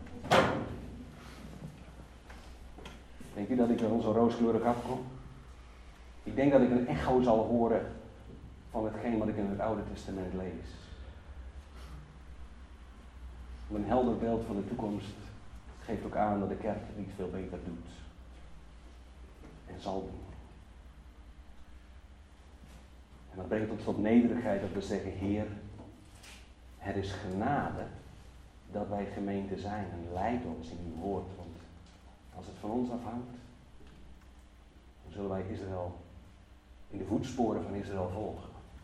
Denk u dat ik wel zo rooskleurig afkom? Ik denk dat ik een echo zal horen van hetgeen wat ik in het Oude Testament lees. Een helder beeld van de toekomst geeft ook aan dat de kerk het niet veel beter doet. En zal doen. En dat brengt ons tot nederigheid dat we zeggen, Heer, er is genade dat wij gemeente zijn en leid ons in uw woord. Want als het van ons afhangt, dan zullen wij Israël in de voetsporen van Israël volgen.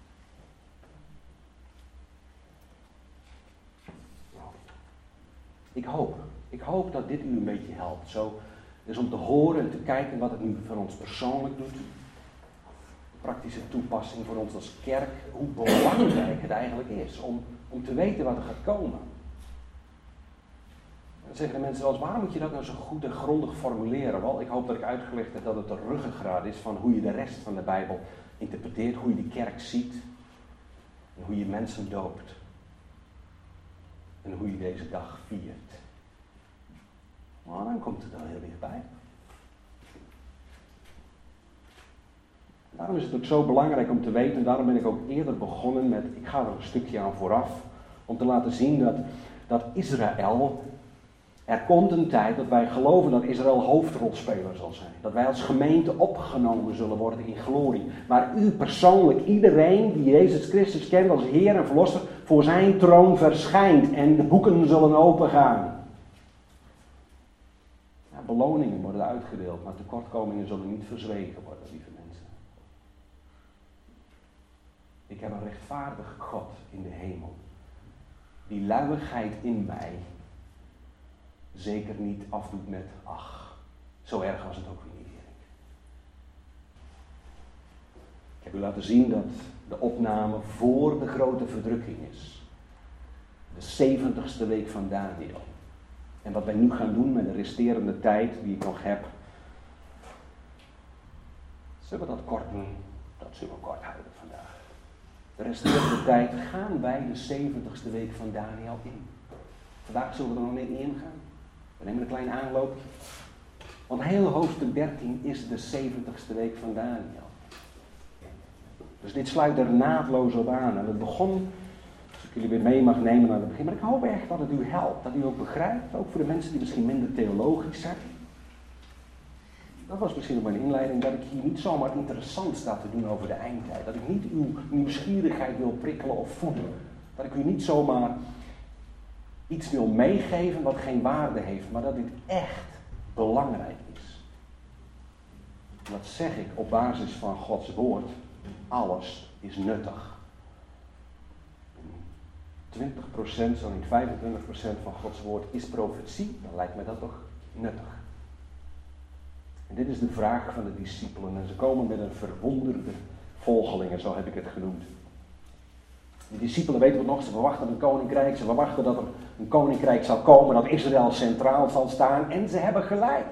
Ik hoop, ik hoop dat dit u een beetje helpt. Zo is om te horen en te kijken wat het nu voor ons persoonlijk doet. Praktische toepassing voor ons als kerk, hoe belangrijk het eigenlijk is om, om te weten wat er gaat komen. Dan zeggen de mensen wel eens, waarom moet je dat nou zo goed en grondig formuleren? Wel, ik hoop dat ik uitgelegd heb dat het de ruggengraat is van hoe je de rest van de Bijbel interpreteert, hoe je de kerk ziet en hoe je mensen doopt. En hoe je deze dag viert. Maar dan komt het wel heel dichtbij. Daarom is het ook zo belangrijk om te weten, en daarom ben ik ook eerder begonnen met, ik ga er een stukje aan vooraf, om te laten zien dat, dat Israël, er komt een tijd dat wij geloven dat Israël hoofdrolspeler zal zijn. Dat wij als gemeente opgenomen zullen worden in glorie. Waar u persoonlijk, iedereen die Jezus Christus kent als Heer en Verlosser, voor zijn troon verschijnt en de boeken zullen opengaan. Ja, beloningen worden uitgedeeld, maar tekortkomingen zullen niet verzwegen worden, lieve mensen. Ik heb een rechtvaardige God in de hemel, die luiigheid in mij zeker niet afdoet met, ach, zo erg was het ook weer niet, Erik. Ik heb u laten zien dat de opname voor de grote verdrukking is. De zeventigste week van Daniel. En wat wij nu gaan doen met de resterende tijd die ik nog heb. Zullen we dat kort doen? Dat zullen we kort houden vandaag. De resterende tijd gaan wij de zeventigste week van Daniel in. Vandaag zullen we er nog niet in gaan. We nemen een klein aanloopje. Want heel hoofdstuk dertien is de zeventigste week van Daniel. Dus dit sluit er naadloos op aan. En het begon, als ik jullie weer mee mag nemen naar het begin, maar ik hoop echt dat het u helpt, dat u ook begrijpt, ook voor de mensen die misschien minder theologisch zijn. Dat was misschien ook mijn inleiding, dat ik hier niet zomaar interessant sta te doen over de eindtijd. Dat ik niet uw nieuwsgierigheid wil prikkelen of voeden. Dat ik u niet zomaar iets wil meegeven wat geen waarde heeft, maar dat dit echt belangrijk is. En dat zeg ik op basis van Gods woord. Alles is nuttig. twintig procent, zo niet vijfentwintig procent van Gods woord is profetie. Dan lijkt me dat toch nuttig. En dit is de vraag van de discipelen. En ze komen met een verwonderde volgelingen, zo heb ik het genoemd. De discipelen weten wat nog, ze verwachten een koninkrijk, ze verwachten dat er een koninkrijk zal komen, dat Israël centraal zal staan, en ze hebben gelijk.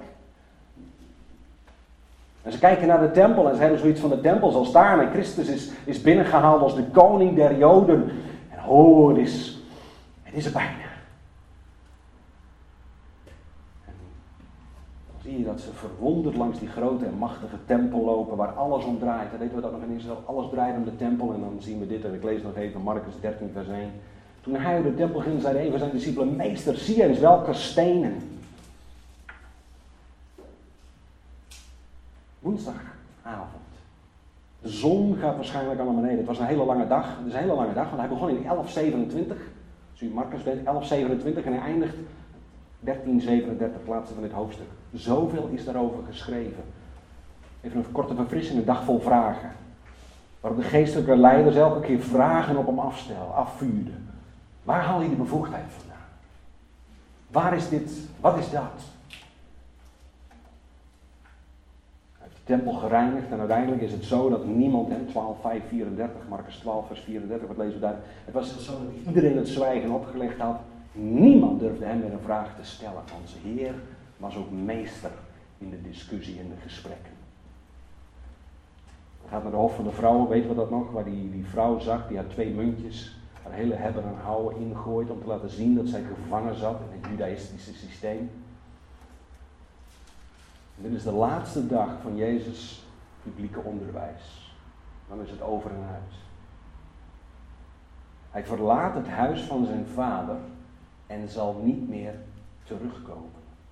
En ze kijken naar de tempel en ze hebben zoiets van: de tempel zal staan en Christus is, is binnengehaald als de koning der Joden. En oh, het is, het is er bijna. En dan zie je dat ze verwonderd langs die grote en machtige tempel lopen, waar alles om draait. Dan weten we dat nog in Israël, alles draait om de tempel. En dan zien we dit, en ik lees nog even Marcus dertien vers één. Toen hij uit de tempel ging, zei een van zijn discipelen: meester, zie eens welke stenen. Woensdagavond. De zon gaat waarschijnlijk al naar beneden. Het was een hele lange dag. Het is een hele lange dag, want hij begon in elf zevenentwintig. Als u Marcus bent, elf zevenentwintig, en hij eindigt dertien zevenendertig, laatste van dit hoofdstuk. Zoveel is daarover geschreven. Even een korte verfrissing, een dag vol vragen. Waarop de geestelijke leiders elke keer vragen op hem afstel, afvuurden. Waar haal je de bevoegdheid vandaan? Waar is dit? Wat is dat? Hij heeft de tempel gereinigd en uiteindelijk is het zo dat niemand, hè, twaalf vijf vierendertig, Marcus twaalf vers vierendertig, wat lezen we daar? Het was zo dat iedereen het zwijgen opgelegd had. Niemand durfde hem meer een vraag te stellen. Onze Heer was ook meester in de discussie en de gesprekken. Hij gaat naar de hof van de vrouwen, weten we dat nog? Waar die, die vrouw zag, die had twee muntjes, haar hele hebben en houden ingooid om te laten zien dat zij gevangen zat in het judaïstische systeem. En dit is de laatste dag van Jezus' publieke onderwijs. Dan is het over in huis. Hij verlaat het huis van zijn vader en zal niet meer terugkomen.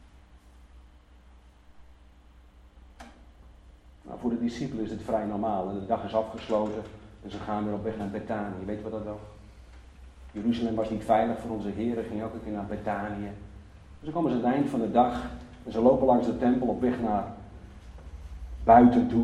Nou, voor de discipelen is het vrij normaal. En de dag is afgesloten en ze gaan weer op weg naar Betanië. Weet je wat dat wel? Jeruzalem was niet veilig voor onze Heer, ging ook een keer naar Betanië. Dus dan komen ze aan het eind van de dag en ze lopen langs de tempel op weg naar buiten toe.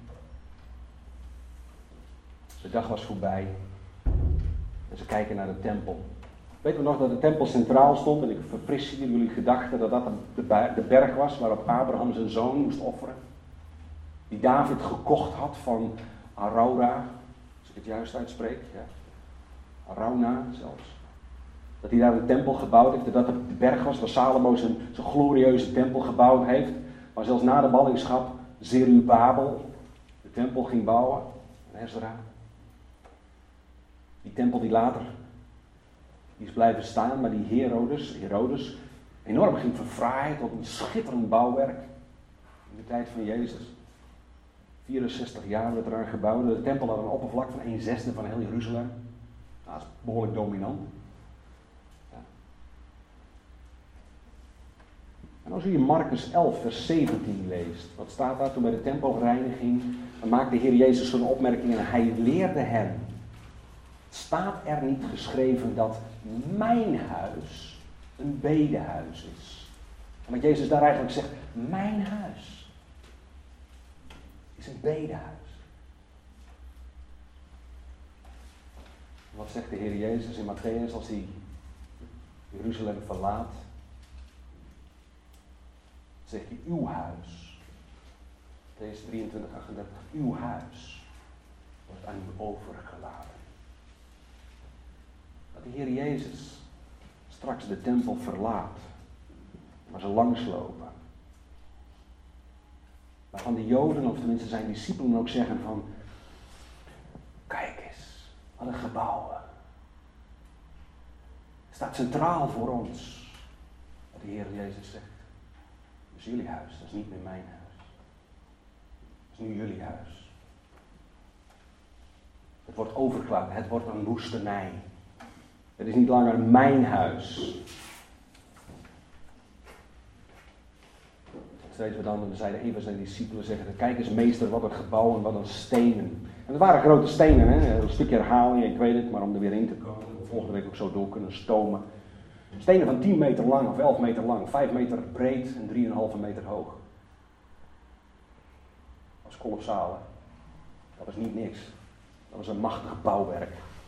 De dag was voorbij en ze kijken naar de tempel. Weten we nog dat de tempel centraal stond en ik verfris jullie gedachten dat dat de berg was waarop Abraham zijn zoon moest offeren. Die David gekocht had van Arauna, als ik het juist uitspreek. Ja. Arauna zelfs. Dat hij daar een tempel gebouwd heeft, dat dat de berg was waar Salomo zijn, zijn glorieuze tempel gebouwd heeft. Maar zelfs na de ballingschap Zerubabel de tempel ging bouwen. En Ezra. Die tempel die later die is blijven staan, maar die Herodes, Herodes enorm ging verfraaien tot een schitterend bouwwerk. In de tijd van Jezus. vierenzestig jaar werd eraan gebouwd. De tempel had een oppervlak van een zesde van heel Jeruzalem. Nou, dat is behoorlijk dominant. Ja. En als u in Marcus elf vers zeventien leest, wat staat daar toen bij de tempelreiniging? Dan maakt de Heer Jezus zo'n opmerking en hij leerde hen. Staat er niet geschreven dat mijn huis een bedehuis is? En wat Jezus daar eigenlijk zegt, mijn huis is een bedehuis. Wat zegt de Heer Jezus in Mattheüs als hij Jeruzalem verlaat? Zegt hij, uw huis. Mattheüs drieëntwintig, achtendertig, uw huis wordt aan u overgelaten. Dat de Heer Jezus straks de tempel verlaat, maar ze langslopen. Waarvan de Joden, of tenminste zijn discipelen ook zeggen van, kijk eens, wat een gebouwen. Het staat centraal voor ons. Wat de Heer Jezus zegt. Dat is jullie huis, dat is niet meer mijn huis. Dat is nu jullie huis. Het wordt overgelaten, het wordt een woestenij. Het is niet langer mijn huis. Steeds wat dan, zeiden een van zijn discipelen zeggen, kijk eens meester, wat een gebouw en wat een stenen. En het waren grote stenen, hè? Een stukje herhaling, ik weet het, maar om er weer in te komen, we volgende week ook zo door kunnen stomen. Stenen van tien meter lang of elf meter lang, vijf meter breed en drie komma vijf meter hoog. Dat was kolossaal, hè? Dat was niet niks. Dat was een machtig bouwwerk.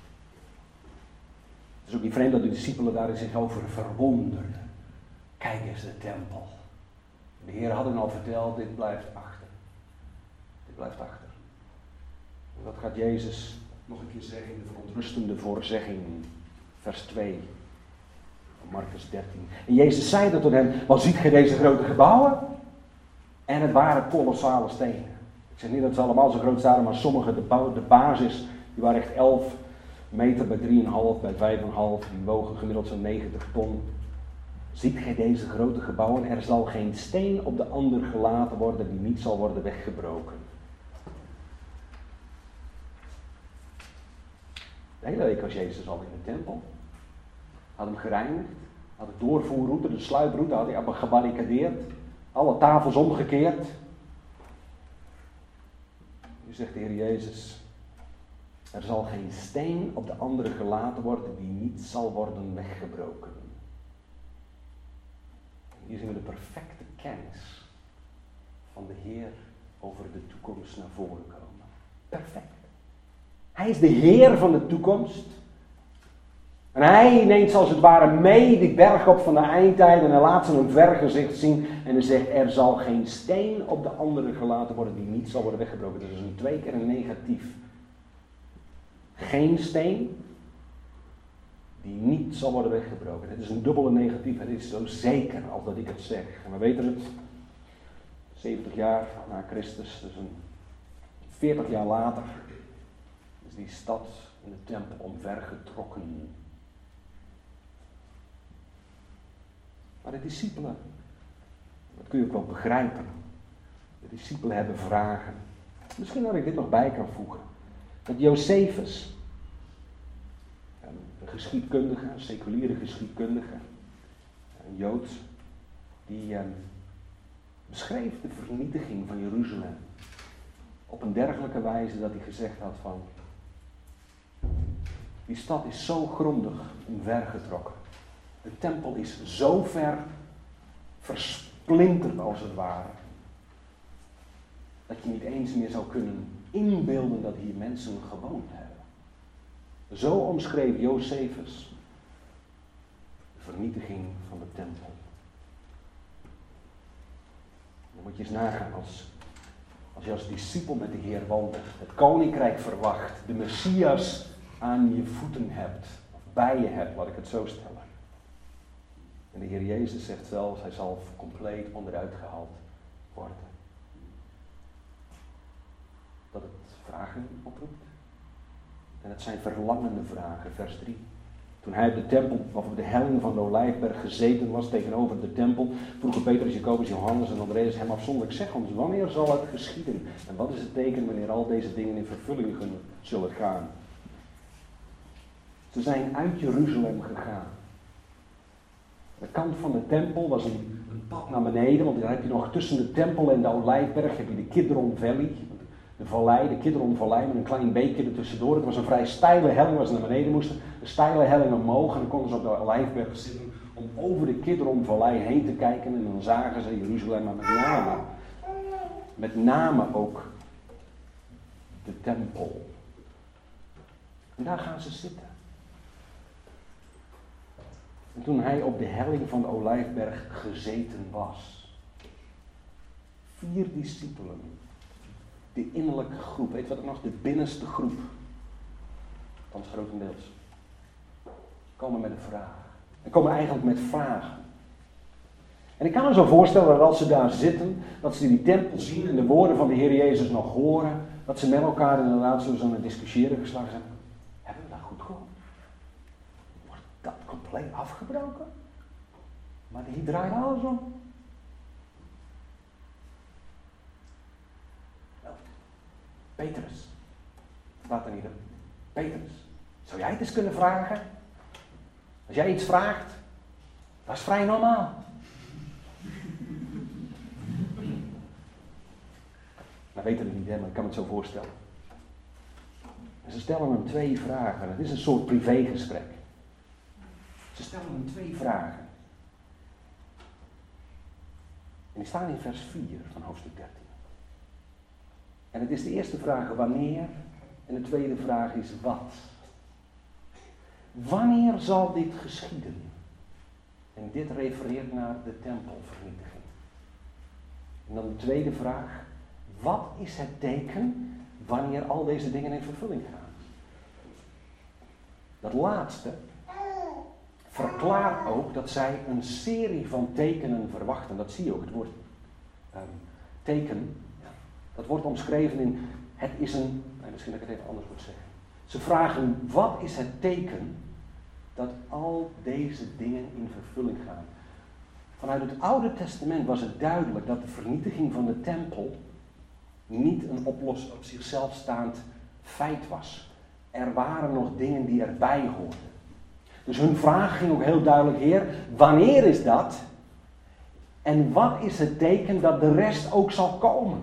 Het is ook niet vreemd dat de discipelen daar zich over verwonderden. Kijk eens de tempel. De Heer had hen al verteld, dit blijft achter. Dit blijft achter. En dat gaat Jezus nog een keer zeggen in de verontrustende voorzegging. Vers twee. Van Marcus dertien. En Jezus zei tot hen, wat ziet gij deze grote gebouwen? En het waren kolossale stenen. Ik zeg niet dat ze allemaal zo groot waren, maar sommige, de, bouw, de basis, die waren echt elf meter bij drie komma vijf, bij vijf komma vijf. Die wogen gemiddeld zo'n negentig ton. Ziet gij deze grote gebouwen? Er zal geen steen op de ander gelaten worden die niet zal worden weggebroken. De hele week was Jezus al in de tempel. Had hem gereinigd. Had de doorvoerroute, de sluiproute, had hij gebarricadeerd. Alle tafels omgekeerd. Nu zegt de Heer Jezus, er zal geen steen op de andere gelaten worden die niet zal worden weggebroken. Hier zien we de perfecte kennis van de Heer over de toekomst naar voren komen. Perfect. Hij is de Heer van de toekomst. En hij neemt als het ware mee die berg op van de eindtijd en hij laat ze een vergezicht zien en hij zegt er zal geen steen op de andere gelaten worden die niet zal worden weggebroken. Dat is een twee keer een negatief. Geen steen die niet zal worden weggebroken. Het is een dubbele negatief. Het is zo zeker als dat ik het zeg. En we weten het. zeventig jaar na Christus, dus een veertig jaar later, is die stad in de tempel omvergetrokken. Maar de discipelen, dat kun je ook wel begrijpen. De discipelen hebben vragen. Misschien dat ik dit nog bij kan voegen. Dat Josephus, een geschiedkundige, een seculiere geschiedkundige, een Jood, die eh, beschreef de vernietiging van Jeruzalem op een dergelijke wijze dat hij gezegd had van, die stad is zo grondig omvergetrokken. De tempel is zo ver versplinterd als het ware, dat je niet eens meer zou kunnen inbeelden dat hier mensen gewoond hebben. Zo omschreef Josephus de vernietiging van de tempel. Dan moet je eens nagaan, als, als je als discipel met de Heer wandelt, het koninkrijk verwacht, de Messias aan je voeten hebt, of bij je hebt, laat ik het zo stellen. En de Heer Jezus zegt zelfs, hij zal compleet onderuit gehaald worden. Dat het vragen oproept. En het zijn verlangende vragen, vers drie. Toen hij op de tempel, of op de helling van de Olijfberg gezeten was tegenover de tempel, vroegen Petrus, Jacobus, Johannes en Andreas hem afzonderlijk, zeg ons, wanneer zal het geschieden? En wat is het teken wanneer al deze dingen in vervulling zullen gaan? Ze zijn uit Jeruzalem gegaan. De kant van de tempel was een, een pad naar beneden, want dan heb je nog tussen de tempel en de Olijfberg heb je de Kidron Valley, de vallei, de Kidron Vallei met een klein beekje ertussendoor. Het was een vrij steile helling waar ze naar beneden moesten. Een steile helling omhoog en dan konden ze op de Olijfberg zitten om over de Kidron Vallei heen te kijken en dan zagen ze Jeruzalem, maar met name, met name ook de tempel. En daar gaan ze zitten. En toen hij op de helling van de Olijfberg gezeten was, vier discipelen, de innerlijke groep, weet je wat ik nog, de binnenste groep, althans grotendeels, komen met een vraag. En komen eigenlijk met vragen. En ik kan me zo voorstellen dat als ze daar zitten, dat ze die tempel zien en de woorden van de Heer Jezus nog horen, dat ze met elkaar inderdaad zo aan het discussiëren geslagen zijn. Hebben we dat goed gehoord? Wordt dat compleet afgebroken? Maar hier draait alles om. Petrus, staat er niet op. Petrus, zou jij het eens kunnen vragen? Als jij iets vraagt, dat is vrij normaal. Nou weet het niet, hè, maar ik kan me het zo voorstellen. En ze stellen hem twee vragen. Het is een soort privégesprek. Ze stellen hem twee vragen. En die staan in vers vier van hoofdstuk dertien. En het is de eerste vraag wanneer en de tweede vraag is wat. Wanneer zal dit geschieden? En dit refereert naar de tempelvernietiging. En dan de tweede vraag. Wat is het teken wanneer al deze dingen in vervulling gaan? Dat laatste verklaart ook dat zij een serie van tekenen verwachten. Dat zie je ook, het woord um, teken. Dat wordt omschreven in, het is een, nee, misschien dat ik het even anders moet zeggen. Ze vragen, wat is het teken dat al deze dingen in vervulling gaan? Vanuit het Oude Testament was het duidelijk dat de vernietiging van de tempel niet een oplos, op zichzelf staand feit was. Er waren nog dingen die erbij hoorden. Dus hun vraag ging ook heel duidelijk, Heer, wanneer is dat? En wat is het teken dat de rest ook zal komen?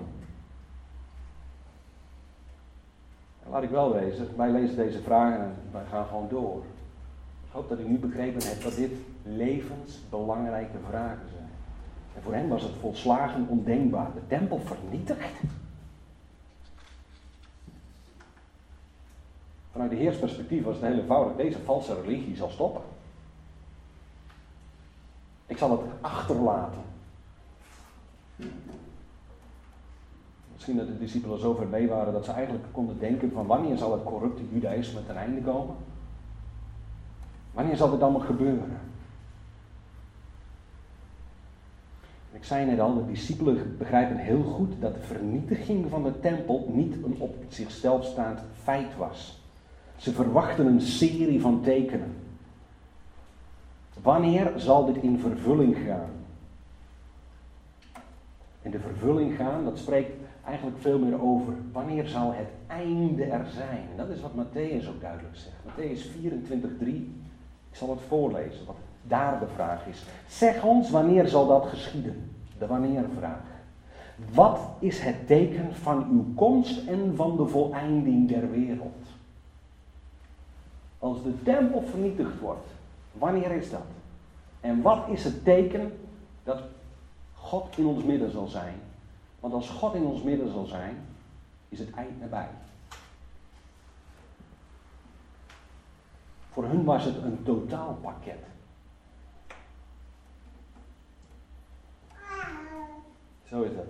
Laat ik wel wezen, wij lezen deze vragen en wij gaan gewoon door. Ik hoop dat u nu begrepen hebt dat dit levensbelangrijke vragen zijn. En voor hen was het volslagen ondenkbaar. De tempel vernietigd. Vanuit de Heers perspectief was het heel eenvoudig. Deze valse religie zal stoppen. Ik zal het achterlaten. Misschien dat de discipelen zo ver mee waren dat ze eigenlijk konden denken van wanneer zal het corrupte judaïsme ten einde komen? Wanneer zal dit allemaal gebeuren? Ik zei net al, de discipelen begrijpen heel goed dat de vernietiging van de tempel niet een op zichzelf staand feit was. Ze verwachten een serie van tekenen. Wanneer zal dit in vervulling gaan? In de vervulling gaan, dat spreekt eigenlijk veel meer over wanneer zal het einde er zijn. En dat is wat Mattheüs ook duidelijk zegt. Mattheüs vierentwintig drie, ik zal het voorlezen, wat daar de vraag is. Zeg ons, wanneer zal dat geschieden? De wanneer-vraag. Wat is het teken van uw komst en van de voleinding der wereld? Als de tempel vernietigd wordt, wanneer is dat? En wat is het teken dat God in ons midden zal zijn? Want als God in ons midden zal zijn, is het eind nabij. Voor hun was het een totaalpakket. Zo is dat.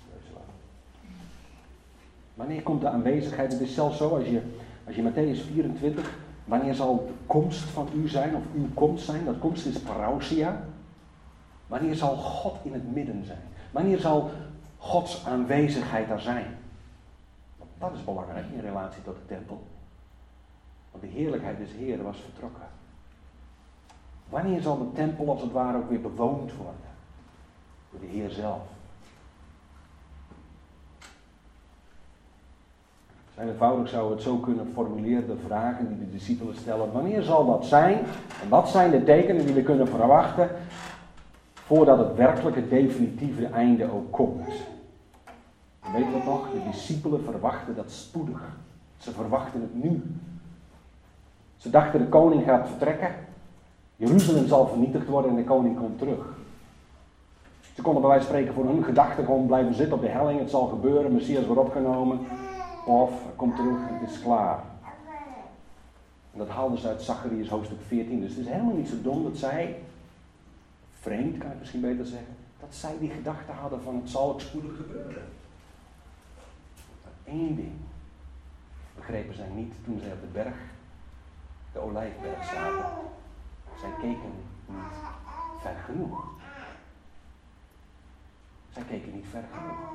Wanneer komt de aanwezigheid? Het is zelfs zo, als je, als je Mattheüs vierentwintig, wanneer zal de komst van u zijn, of uw komst zijn? Dat komst is parousia. Wanneer zal God in het midden zijn? Wanneer zal Gods aanwezigheid daar zijn? Dat is belangrijk in relatie tot de tempel. Want de heerlijkheid des Heeren was vertrokken. Wanneer zal de tempel als het ware ook weer bewoond worden? Door de Heer zelf. Zijn eenvoudig zou het zo kunnen formuleren, de vragen die de discipelen stellen. Wanneer zal dat zijn? En wat zijn de tekenen die we kunnen verwachten voordat het werkelijke definitieve einde ook komt? En weet wat nog? De discipelen verwachten dat spoedig. Ze verwachten het nu. Ze dachten de koning gaat vertrekken. Jeruzalem zal vernietigd worden en de koning komt terug. Ze konden bij wijze van spreken voor hun gedachten gewoon blijven zitten op de helling. Het zal gebeuren, Messias wordt opgenomen. Of hij komt terug en het is klaar. En dat haalden ze uit Zacharias hoofdstuk veertien. Dus het is helemaal niet zo dom dat zij, vreemd kan ik misschien beter zeggen, dat zij die gedachte hadden van het zal ook spoedig gebeuren. Maar één ding begrepen zij niet toen zij op de berg, de Olijfberg zaten. Zij keken niet ver genoeg. Zij keken niet ver genoeg.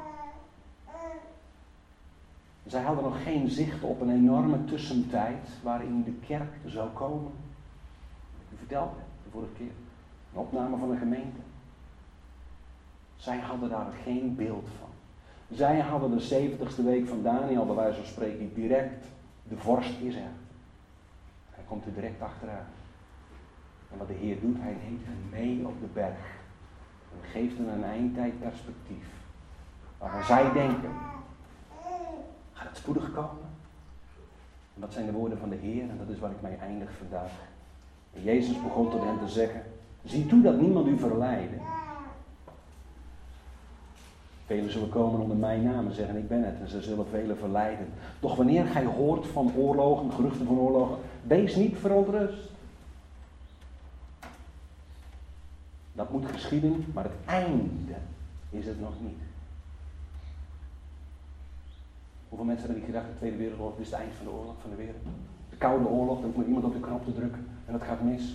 Zij hadden nog geen zicht op een enorme tussentijd waarin de kerk zou komen. Ik vertelde de vorige keer. Een opname van een gemeente. Zij hadden daar geen beeld van. Zij hadden de zeventigste week van Daniël, bij wijze van spreken, direct. De vorst is er. Hij komt er direct achteraan. En wat de Heer doet, hij neemt hen mee op de berg. En geeft hen een eindtijdperspectief. Waarvan zij denken, gaat het spoedig komen? En dat zijn de woorden van de Heer en dat is waar ik mee eindig vandaag. En Jezus begon tot hen te zeggen, zie toe dat niemand u verleiden. Velen zullen komen onder mijn naam en zeggen, ik ben het. En ze zullen velen verleiden. Doch wanneer gij hoort van oorlogen, geruchten van oorlogen, wees niet verontrust. Dat moet geschieden, maar het einde is het nog niet. Hoeveel mensen hebben die gedacht, de Tweede Wereldoorlog is het eind van de oorlog, van de wereld. De Koude Oorlog, dan moet iemand op de knop te drukken en dat gaat mis.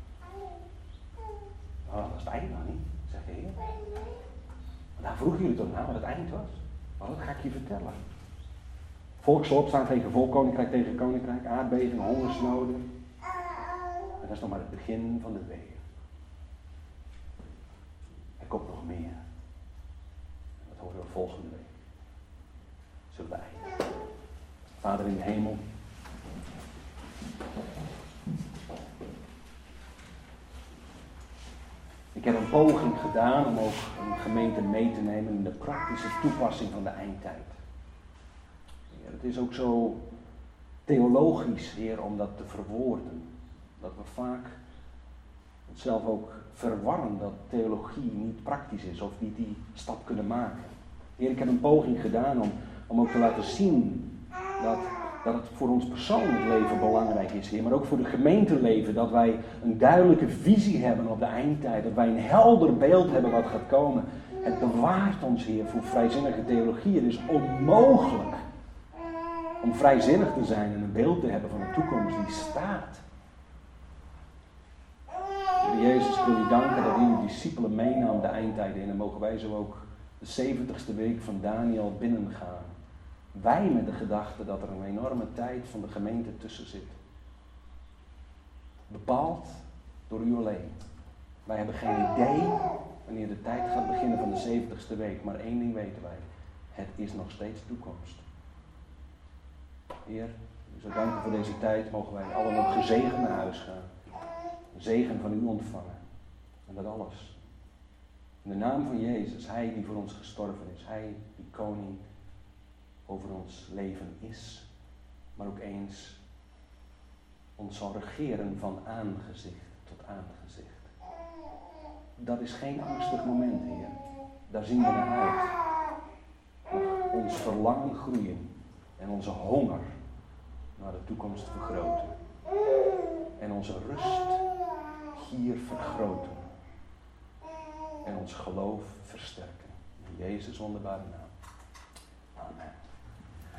Oh, dat is het eind nog niet, zegt de Heer. Maar daar vroegen jullie toch naar wat het eind was. Maar dat ga ik je vertellen. Volk zal opstaan tegen volk, koninkrijk tegen koninkrijk, aardbeving, hongersnoden. En dat is nog maar het begin van de weeën. Er komt nog meer. Dat horen we volgende week. Zullen we eindigen. Vader in de hemel. Ik heb een poging gedaan om ook een gemeente mee te nemen in de praktische toepassing van de eindtijd. Ja, het is ook zo theologisch, Heer, om dat te verwoorden. Dat we vaak onszelf ook verwarren dat theologie niet praktisch is of niet die stap kunnen maken. Heer, ik heb een poging gedaan om, om ook te laten zien dat Dat het voor ons persoonlijk leven belangrijk is, Heer, maar ook voor de gemeenteleven. Dat wij een duidelijke visie hebben op de eindtijd. Dat wij een helder beeld hebben wat gaat komen. Het bewaart ons, Heer, voor vrijzinnige theologie. Het is onmogelijk om vrijzinnig te zijn en een beeld te hebben van een toekomst die staat. Heer Jezus, ik wil u danken dat u uw discipelen meenam de eindtijden in. En mogen wij zo ook de zeventigste week van Daniel binnengaan. Wij met de gedachte dat er een enorme tijd van de gemeente tussen zit. Bepaald door u alleen. Wij hebben geen idee wanneer de tijd gaat beginnen van de zeventigste week. Maar één ding weten wij. Het is nog steeds toekomst. Heer, u zou danken voor deze tijd. Mogen wij allen nog gezegend naar huis gaan. Een zegen van u ontvangen. En dat alles. In de naam van Jezus. Hij die voor ons gestorven is. Hij die koning over ons leven is, maar ook eens ons zal regeren van aangezicht tot aangezicht. Dat is geen angstig moment, Heer. Daar zien we naar uit. Mag ons verlangen groeien en onze honger naar de toekomst vergroten. En onze rust hier vergroten. En ons geloof versterken. In Jezus' wonderbare naam.